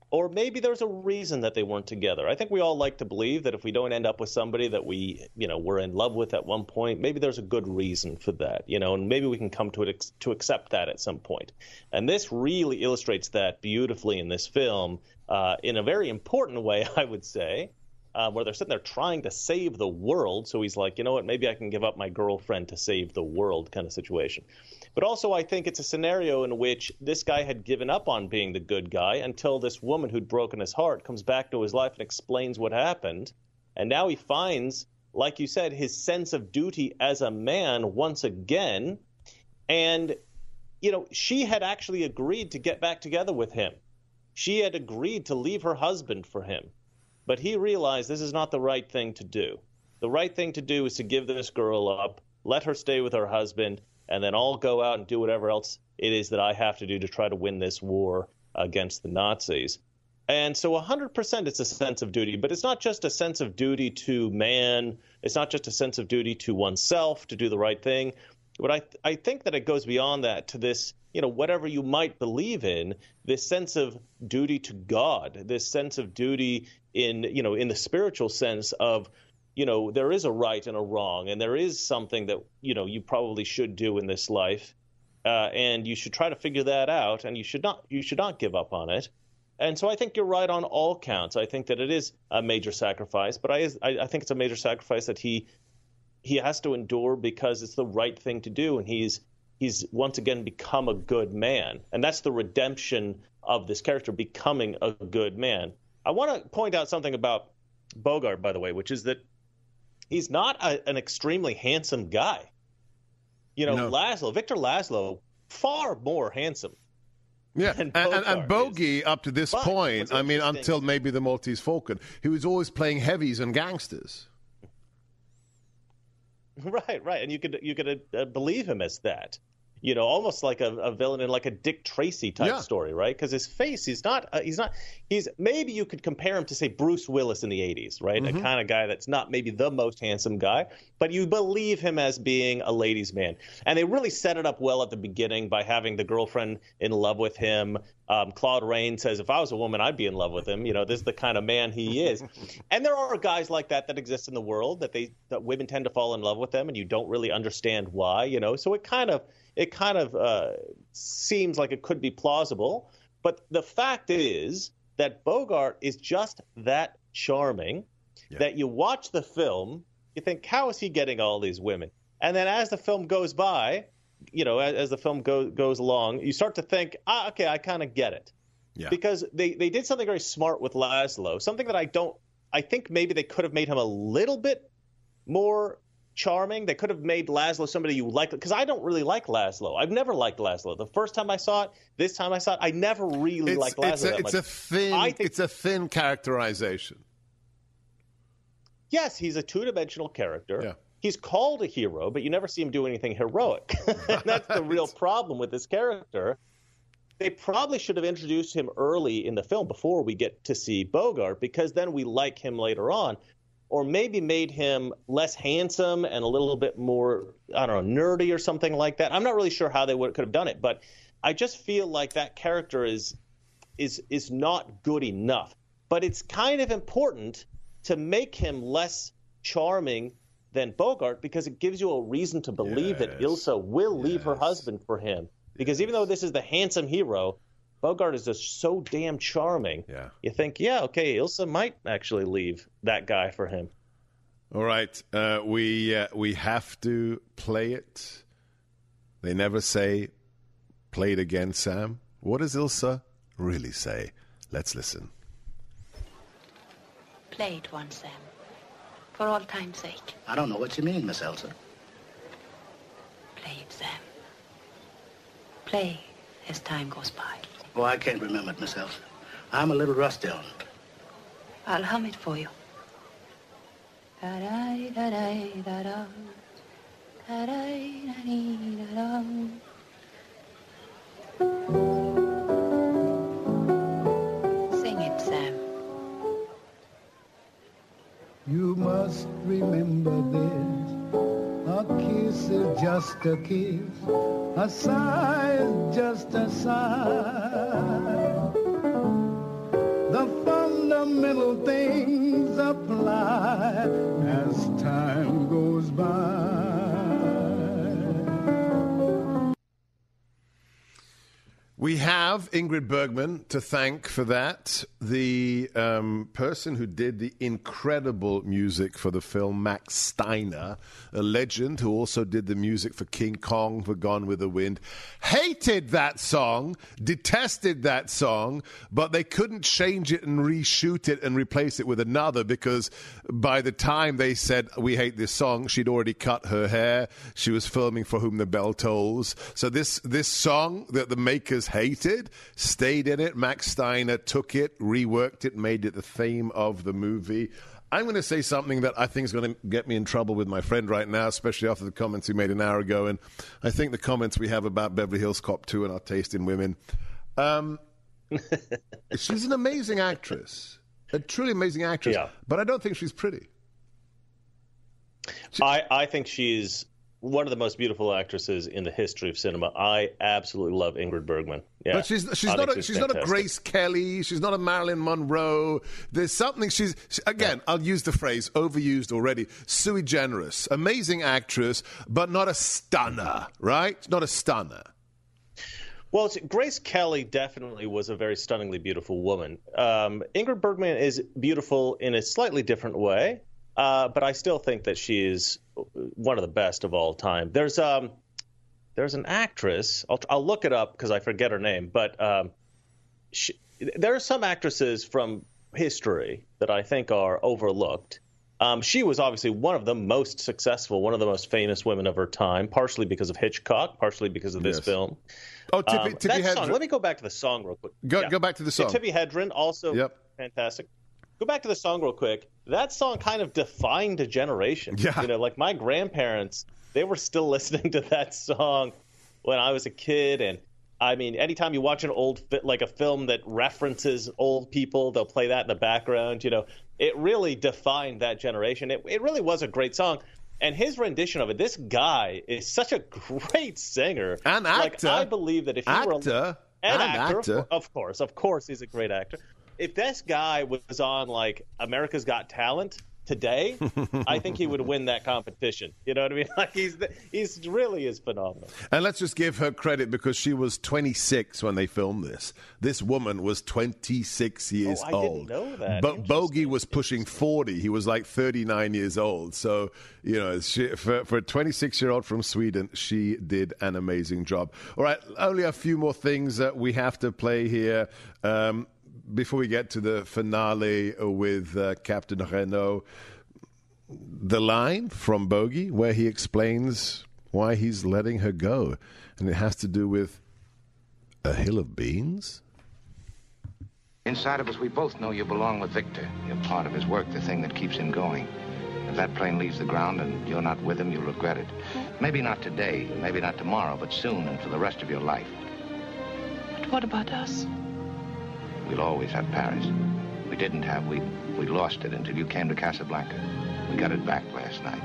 E: Or maybe there's a reason that they weren't together. I think we all like to believe that if we don't end up with somebody that we, were in love with at one point, maybe there's a good reason for that, and maybe we can come to it to accept that at some point. And this really illustrates that beautifully in this film, in a very important way, I would say, where they're sitting there trying to save the world. So he's like, you know what, maybe I can give up my girlfriend to save the world kind of situation. But also I think it's a scenario in which this guy had given up on being the good guy until this woman who'd broken his heart comes back to his life and explains what happened. And now he finds, like you said, his sense of duty as a man once again. And, she had actually agreed to get back together with him. She had agreed to leave her husband for him. But he realized this is not the right thing to do. The right thing to do is to give this girl up, let her stay with her husband, and then I'll go out and do whatever else it is that I have to do to try to win this war against the Nazis. And so 100% it's a sense of duty, but it's not just a sense of duty to man. It's not just a sense of duty to oneself to do the right thing. But I think that it goes beyond that to this, whatever you might believe in, this sense of duty to God, this sense of duty in the spiritual sense of, there is a right and a wrong, and there is something that, you probably should do in this life, and you should try to figure that out, and you should not give up on it. And so I think you're right on all counts. I think that it is a major sacrifice, but I think it's a major sacrifice that he has to endure because it's the right thing to do, and he's once again become a good man, and that's the redemption of this character, becoming a good man. I want to point out something about Bogart, by the way, which is that he's not an extremely handsome guy. No. Victor Laszlo, far more handsome.
A: Yeah, and Bogey, up to this point, until maybe The Maltese Falcon, he was always playing heavies and gangsters.
E: Right, and you could believe him as that. Almost like a villain in like a Dick Tracy type story, right? Because his face, he's maybe you could compare him to, say, Bruce Willis in the 80s, right? Mm-hmm. A kind of guy that's not maybe the most handsome guy, but you believe him as being a ladies' man. And they really set it up well at the beginning by having the girlfriend in love with him. Claude Rains says, if I was a woman, I'd be in love with him. This is the kind of man he is. And there are guys like that exist in the world that women tend to fall in love with them, and you don't really understand why, So it kind of seems like it could be plausible. But the fact is that Bogart is just that charming that you watch the film, you think, how is he getting all these women? And then as the film goes by, as the film goes along, you start to think, okay, I kind of get it. Yeah. Because they did something very smart with Laszlo, something that I think maybe they could have made him a little bit more charming. They could have made Laszlo somebody you like, because I don't really like Laszlo. I've never liked Laszlo. The first time I saw it, this time I saw it, I never really liked Laszlo.
A: It's a thin characterization.
E: Yes, he's a two-dimensional character. Yeah. He's called a hero, but you never see him do anything heroic. That's the real problem with this character. They probably should have introduced him early in the film before we get to see Bogart, because then we like him later on. Or maybe made him less handsome and a little bit more, nerdy or something like that. I'm not really sure how they could have done it, but I just feel like that character is not good enough. But it's kind of important to make him less charming than Bogart, because it gives you a reason to believe that Ilsa will leave her husband for him. Because even though this is the handsome hero, Bogart is just so damn charming. Yeah. You think, okay, Ilsa might actually leave that guy for him.
A: All right. We have to play it. They never say, play it again, Sam. What does Ilsa really say? Let's listen.
K: Play it once, Sam. For all time's sake.
C: I don't know what you mean, Miss Elsa.
K: Play it, Sam. Play as time goes by.
C: Oh, I can't remember it, Miss Elsa. I'm a little rusty on it.
K: I'll hum it for you. Da-da-da-da-da-da. Da-da-da-da-da-da. Sing it, Sam.
L: You must remember this. A kiss is just a kiss. A sigh is just a sigh.
A: have Ingrid Bergman to thank for that. The person who did the incredible music for the film, Max Steiner, a legend who also did the music for King Kong, for Gone with the Wind, hated that song, detested that song, but they couldn't change it and reshoot it and replace it with another because by the time they said, we hate this song, she'd already cut her hair. She was filming For Whom the Bell Tolls. So this song that the makers hated stayed in it. Max Steiner took it, reworked it, made it the theme of the movie. I'm going to say something that I think is going to get me in trouble with my friend right now, especially after the comments he made an hour ago, and I think the comments we have about Beverly Hills Cop 2 and our taste in women. She's an amazing actress, a truly amazing actress, but I don't think she's pretty.
E: I think she's one of the most beautiful actresses in the history of cinema. I absolutely love Ingrid Bergman. Yeah.
A: But she's not a Grace Kelly. She's not a Marilyn Monroe. There's something I'll use the phrase overused already. Sui generis, amazing actress, but not a stunner, right? Not a stunner.
E: Well, Grace Kelly definitely was a very stunningly beautiful woman. Ingrid Bergman is beautiful in a slightly different way. But I still think that she is one of the best of all time. There's an actress. I'll look it up because I forget her name. But there are some actresses from history that I think are overlooked. She was obviously one of the most successful, one of the most famous women of her time, partially because of Hitchcock, partially because of this film.
A: Oh, Tippi Hedren.
E: Let me go back to the song real quick.
A: Go back to the song.
E: Tippi Hedren, also fantastic. Go back to the song real quick. That song kind of defined a generation.
A: Yeah.
E: You know, like my grandparents, they were still listening to that song when I was a kid. And I mean, anytime you watch a film that references old people, they'll play that in the background. You know, it really defined that generation. It really was a great song. And his rendition of it, this guy is such a great singer.
A: And actor.
E: Like, I believe that if he were an actor. Of course, he's a great actor. If this guy was on, like, America's Got Talent today, I think he would win that competition. You know what I mean? Like, he's really is phenomenal.
A: And let's just give her credit because she was 26 when they filmed this. This woman was 26 years old.
E: I didn't know that.
A: But Bogey was pushing 40. He was like 39 years old. So, you know, for a 26-year-old from Sweden, she did an amazing job. All right, only a few more things that we have to play here. Before we get to the finale with Captain Renault, the line from Bogey where he explains why he's letting her go, and it has to do with a hill of beans?
B: Inside of us, we both know you belong with Victor. You're part of his work, the thing that keeps him going. If that plane leaves the ground and you're not with him, you'll regret it. Maybe not today, maybe not tomorrow, but soon and for the rest of your life.
K: But what about us?
B: We'll always have Paris. We didn't have. We lost it until you came to Casablanca. We got it back last night.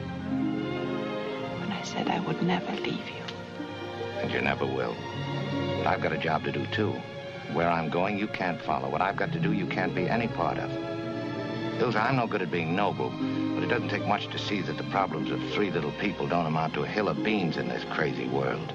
K: When I said I would never leave you.
B: And you never will. But I've got a job to do, too. Where I'm going, you can't follow. What I've got to do, you can't be any part of. Ilsa, I'm no good at being noble, but it doesn't take much to see that the problems of three little people don't amount to a hill of beans in this crazy world.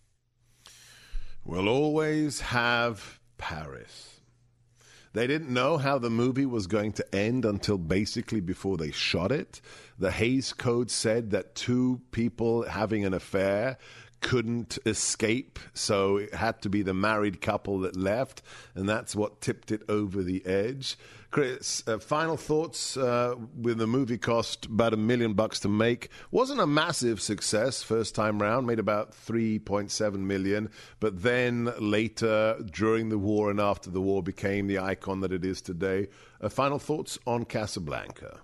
A: We'll always have Paris. They didn't know how the movie was going to end until basically before they shot it. The Hays Code said that two people having an affair couldn't escape, so it had to be the married couple that left, and that's what tipped it over the edge. Chris, final thoughts with the movie cost about $1 million to make. Wasn't a massive success first time round, made about $3.7 million, but then later, during the war and after the war, became the icon that it is today. Final thoughts on Casablanca?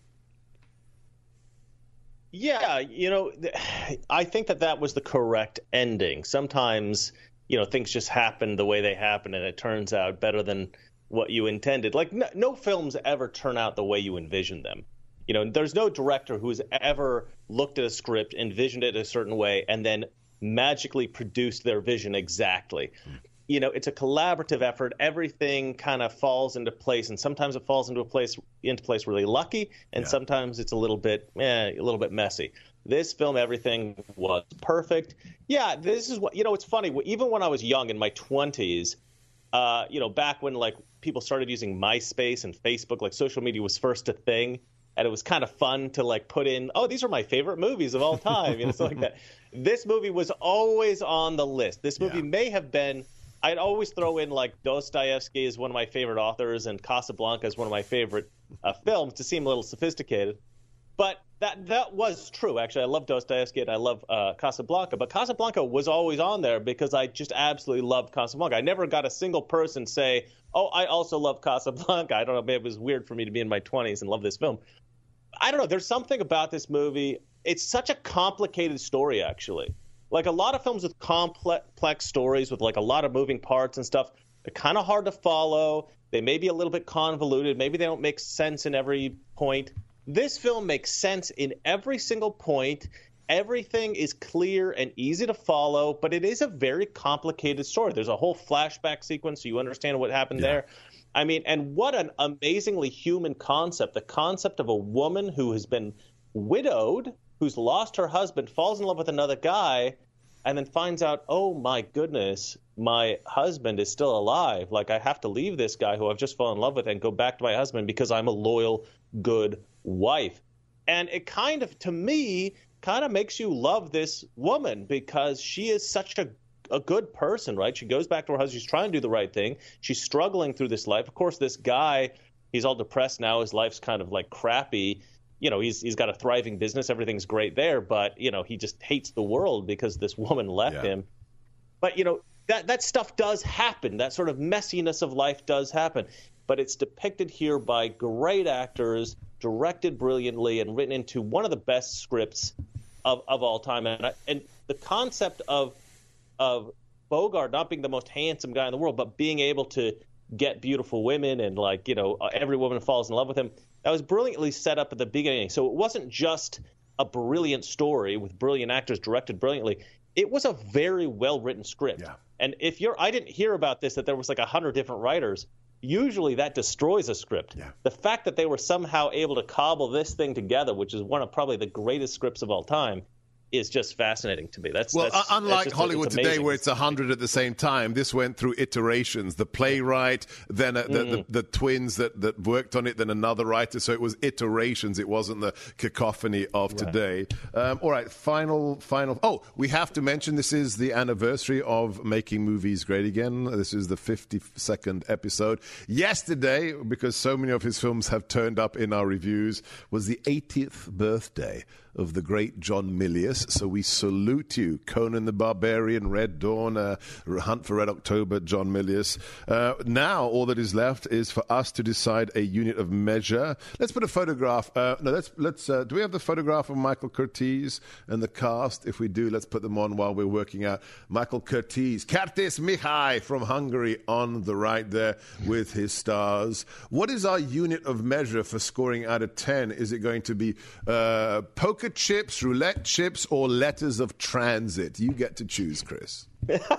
E: Yeah, you know, I think that was the correct ending. Sometimes, you know, things just happen the way they happen, and it turns out better than what you intended. Like, no films ever turn out the way you envision them. You know, there's no director who's ever looked at a script, envisioned it a certain way, and then magically produced their vision exactly. You know, it's a collaborative effort. Everything kind of falls into place, and sometimes it falls into place really lucky, and sometimes it's a little bit messy. This film, everything was perfect. Yeah, this is what, you know, it's funny. Even when I was young in my 20s, back when like people started using MySpace and Facebook, like social media was first a thing, and it was kind of fun to like put in, oh, these are my favorite movies of all time, stuff like that. This movie was always on the list. This movie may have been, I'd always throw in like Dostoevsky is one of my favorite authors and Casablanca is one of my favorite films to seem a little sophisticated. But that was true, actually. I love Dostoevsky and I love Casablanca. But Casablanca was always on there because I just absolutely loved Casablanca. I never got a single person say, oh, I also love Casablanca. I don't know, maybe it was weird for me to be in my 20s and love this film. I don't know. There's something about this movie. It's such a complicated story, actually. Like a lot of films with complex stories with like a lot of moving parts and stuff, they're kind of hard to follow. They may be a little bit convoluted. Maybe they don't make sense in every point. This film makes sense in every single point. Everything is clear and easy to follow, but it is a very complicated story. There's a whole flashback sequence, so you understand what happened there. I mean, and what an amazingly human concept. The concept of a woman who has been widowed, who's lost her husband, falls in love with another guy, and then finds out, oh, my goodness, my husband is still alive. Like, I have to leave this guy who I've just fallen in love with and go back to my husband because I'm a loyal, good wife. And it kind of, to me, kind of makes you love this woman because she is such a good person, right? She goes back to her husband. She's trying to do the right thing. She's struggling through this life. Of course, this guy, he's all depressed now. His life's kind of like crappy. He's got a thriving business. Everything's great there, but, he just hates the world because this woman left him. But, that stuff does happen. That sort of messiness of life does happen. But it's depicted here by great actors, directed brilliantly, and written into one of the best scripts of all time. And the concept of Bogart not being the most handsome guy in the world, but being able to get beautiful women and every woman falls in love with him, that was brilliantly set up at the beginning. So it wasn't just a brilliant story with brilliant actors directed brilliantly. It was a very well-written script. Yeah. And I didn't hear about this, that there was like 100 different writers. Usually that destroys a script. Yeah. The fact that they were somehow able to cobble this thing together, which is one of probably the greatest scripts of all time, is just fascinating to me.
A: Unlike Hollywood today, where it's 100 at the same time, this went through iterations. The playwright, then the twins that worked on it, then another writer. So it was iterations. It wasn't the cacophony of today. All right, final. Oh, we have to mention this is the anniversary of Making Movies Great Again. This is the 52nd episode. Yesterday, because so many of his films have turned up in our reviews, was the 80th birthday of the great John Milius. So we salute you, Conan the Barbarian, Red Dawn, Hunt for Red October, John Milius. Now all that is left is for us to decide a unit of measure. Let's put a photograph. Let's. Do we have the photograph of Michael Curtiz and the cast? If we do, let's put them on while we're working out. Michael Curtiz, Kertész Mihály from Hungary on the right there with his stars. What is our unit of measure for scoring out of 10? Is it going to be poker chips, roulette chips, or letters of transit? You get to choose, Chris.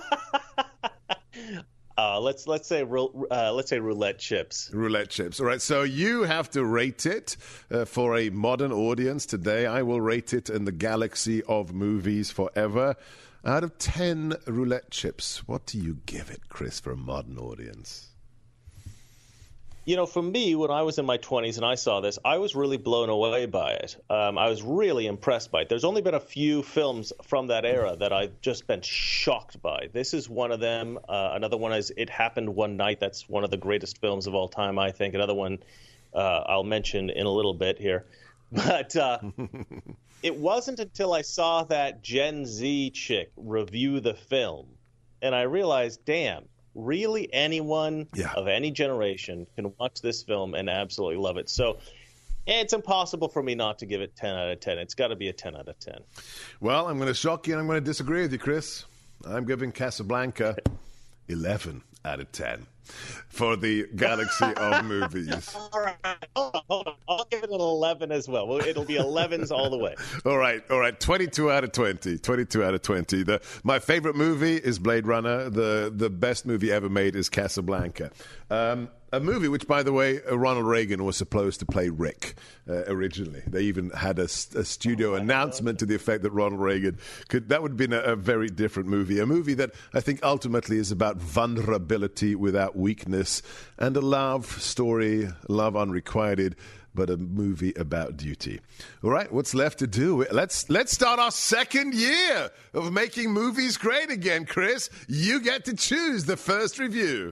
E: Let's say roulette chips.
A: Roulette chips. All right. So you have to rate it for a modern audience today. I will rate it in the galaxy of movies forever. Out of 10 roulette chips, what do you give it, Chris, for a modern audience?
E: For me, when I was in my 20s and I saw this, I was really blown away by it. I was really impressed by it. There's only been a few films from that era that I've just been shocked by. This is one of them. Another one is It Happened One Night. That's one of the greatest films of all time, I think. Another one I'll mention in a little bit here. But it wasn't until I saw that Gen Z chick review the film, and I realized, damn, really anyone of any generation can watch this film and absolutely love it. So it's impossible for me not to give it 10 out of 10. It's got to be a 10 out of 10.
A: Well, I'm going to shock you and I'm going to disagree with you, Chris. I'm giving Casablanca 11 out of 10 for the galaxy of movies.
E: All right. Hold on. I'll give it an 11 as well. It'll be 11s all the way.
A: All right. 22 out of 20. 22 out of 20. My favorite movie is Blade Runner. The best movie ever made is Casablanca. A movie which, by the way, Ronald Reagan was supposed to play Rick originally. They even had a studio announcement to the effect that Ronald Reagan that would have been a very different movie. A movie that I think ultimately is about vulnerability without weakness, and a love story, love unrequited, but a movie about duty. All right, what's left to do? Let's start our second year of making movies great again, Chris. You get to choose the first review.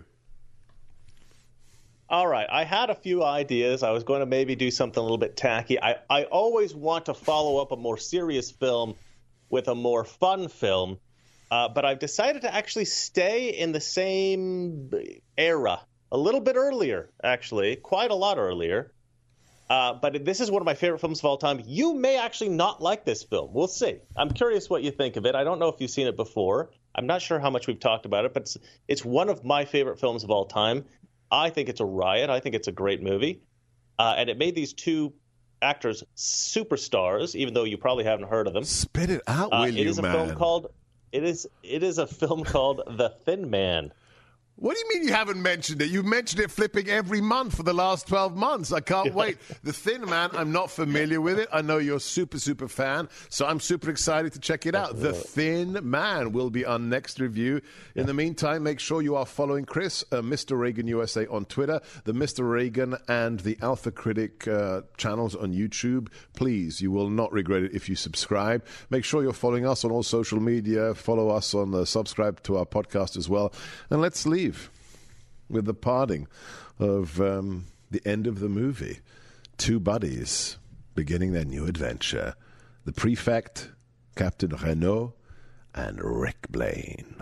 E: All right, I had a few ideas. I was going to maybe do something a little bit tacky. I always want to follow up a more serious film with a more fun film, but I've decided to actually stay in the same era, a little bit earlier, actually, quite a lot earlier. But this is one of my favorite films of all time. You may actually not like this film. We'll see. I'm curious what you think of it. I don't know if you've seen it before. I'm not sure how much we've talked about it, but it's one of my favorite films of all time. I think it's a riot. I think it's a great movie. And it made these two actors superstars, even though you probably haven't heard of them.
A: Spit it out, will you, man?
E: It is a film called The Thin Man.
A: What do you mean you haven't mentioned it? You've mentioned it flipping every month for the last 12 months. I can't wait. The Thin Man, I'm not familiar with it. I know you're a super, super fan, so I'm super excited to check it out. The Thin Man will be our next review. In the meantime, make sure you are following Chris, Mr. Reagan USA on Twitter, the Mr. Reagan and the Alpha Critic channels on YouTube. Please, you will not regret it if you subscribe. Make sure you're following us on all social media. Follow us on subscribe to our podcast as well. And let's leave with the parting of the end of the movie. Two buddies beginning their new adventure. The Prefect, Captain Renault, and Rick Blaine.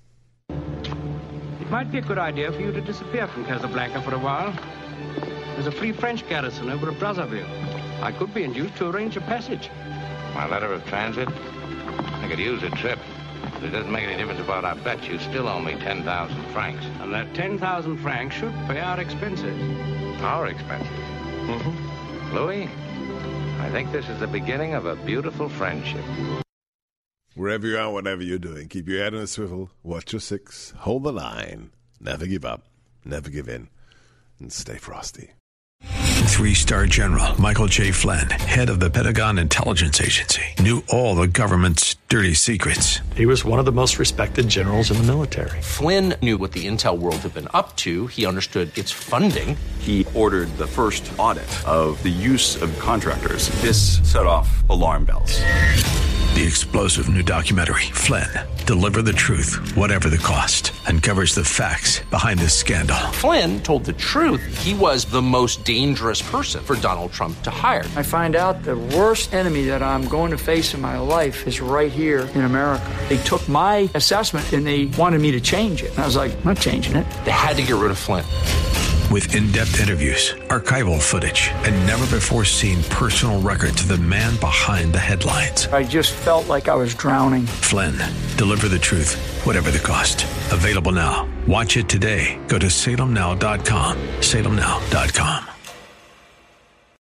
G: It might be a good idea for you to disappear from Casablanca for a while. There's a Free French garrison over at Brazzaville. I could be induced to arrange a passage.
B: My letter of transit? I could use a trip. It doesn't make any difference about our bet. You still owe me 10,000 francs.
G: And that 10,000 francs should pay our expenses.
B: Our expenses? Mm-hmm. Louis, I think this is the beginning of a beautiful friendship.
A: Wherever you are, whatever you're doing, keep your head on a swivel, watch your six, hold the line, never give up, never give in, and stay frosty.
M: 3-star General Michael J. Flynn, head of the Pentagon Intelligence Agency, knew all the government's dirty secrets.
N: He was one of the most respected generals in the military.
O: Flynn knew what the intel world had been up to. He understood its funding.
P: He ordered the first audit of the use of contractors. This set off alarm bells.
M: The explosive new documentary, Flynn, Deliver the Truth, Whatever the Cost, uncovers the facts behind this scandal.
O: Flynn told the truth. He was the most dangerous person for Donald Trump to hire.
Q: I find out the worst enemy that I'm going to face in my life is right here in America. They took my assessment and they wanted me to change it. And I was like, I'm not changing it.
O: They had to get rid of Flynn.
M: With in-depth interviews, archival footage, and never-before-seen personal records of the man behind the headlines.
Q: I just felt like I was drowning.
M: Flynn, Deliver the Truth, Whatever the Cost. Available now. Watch it today. Go to salemnow.com. salemnow.com.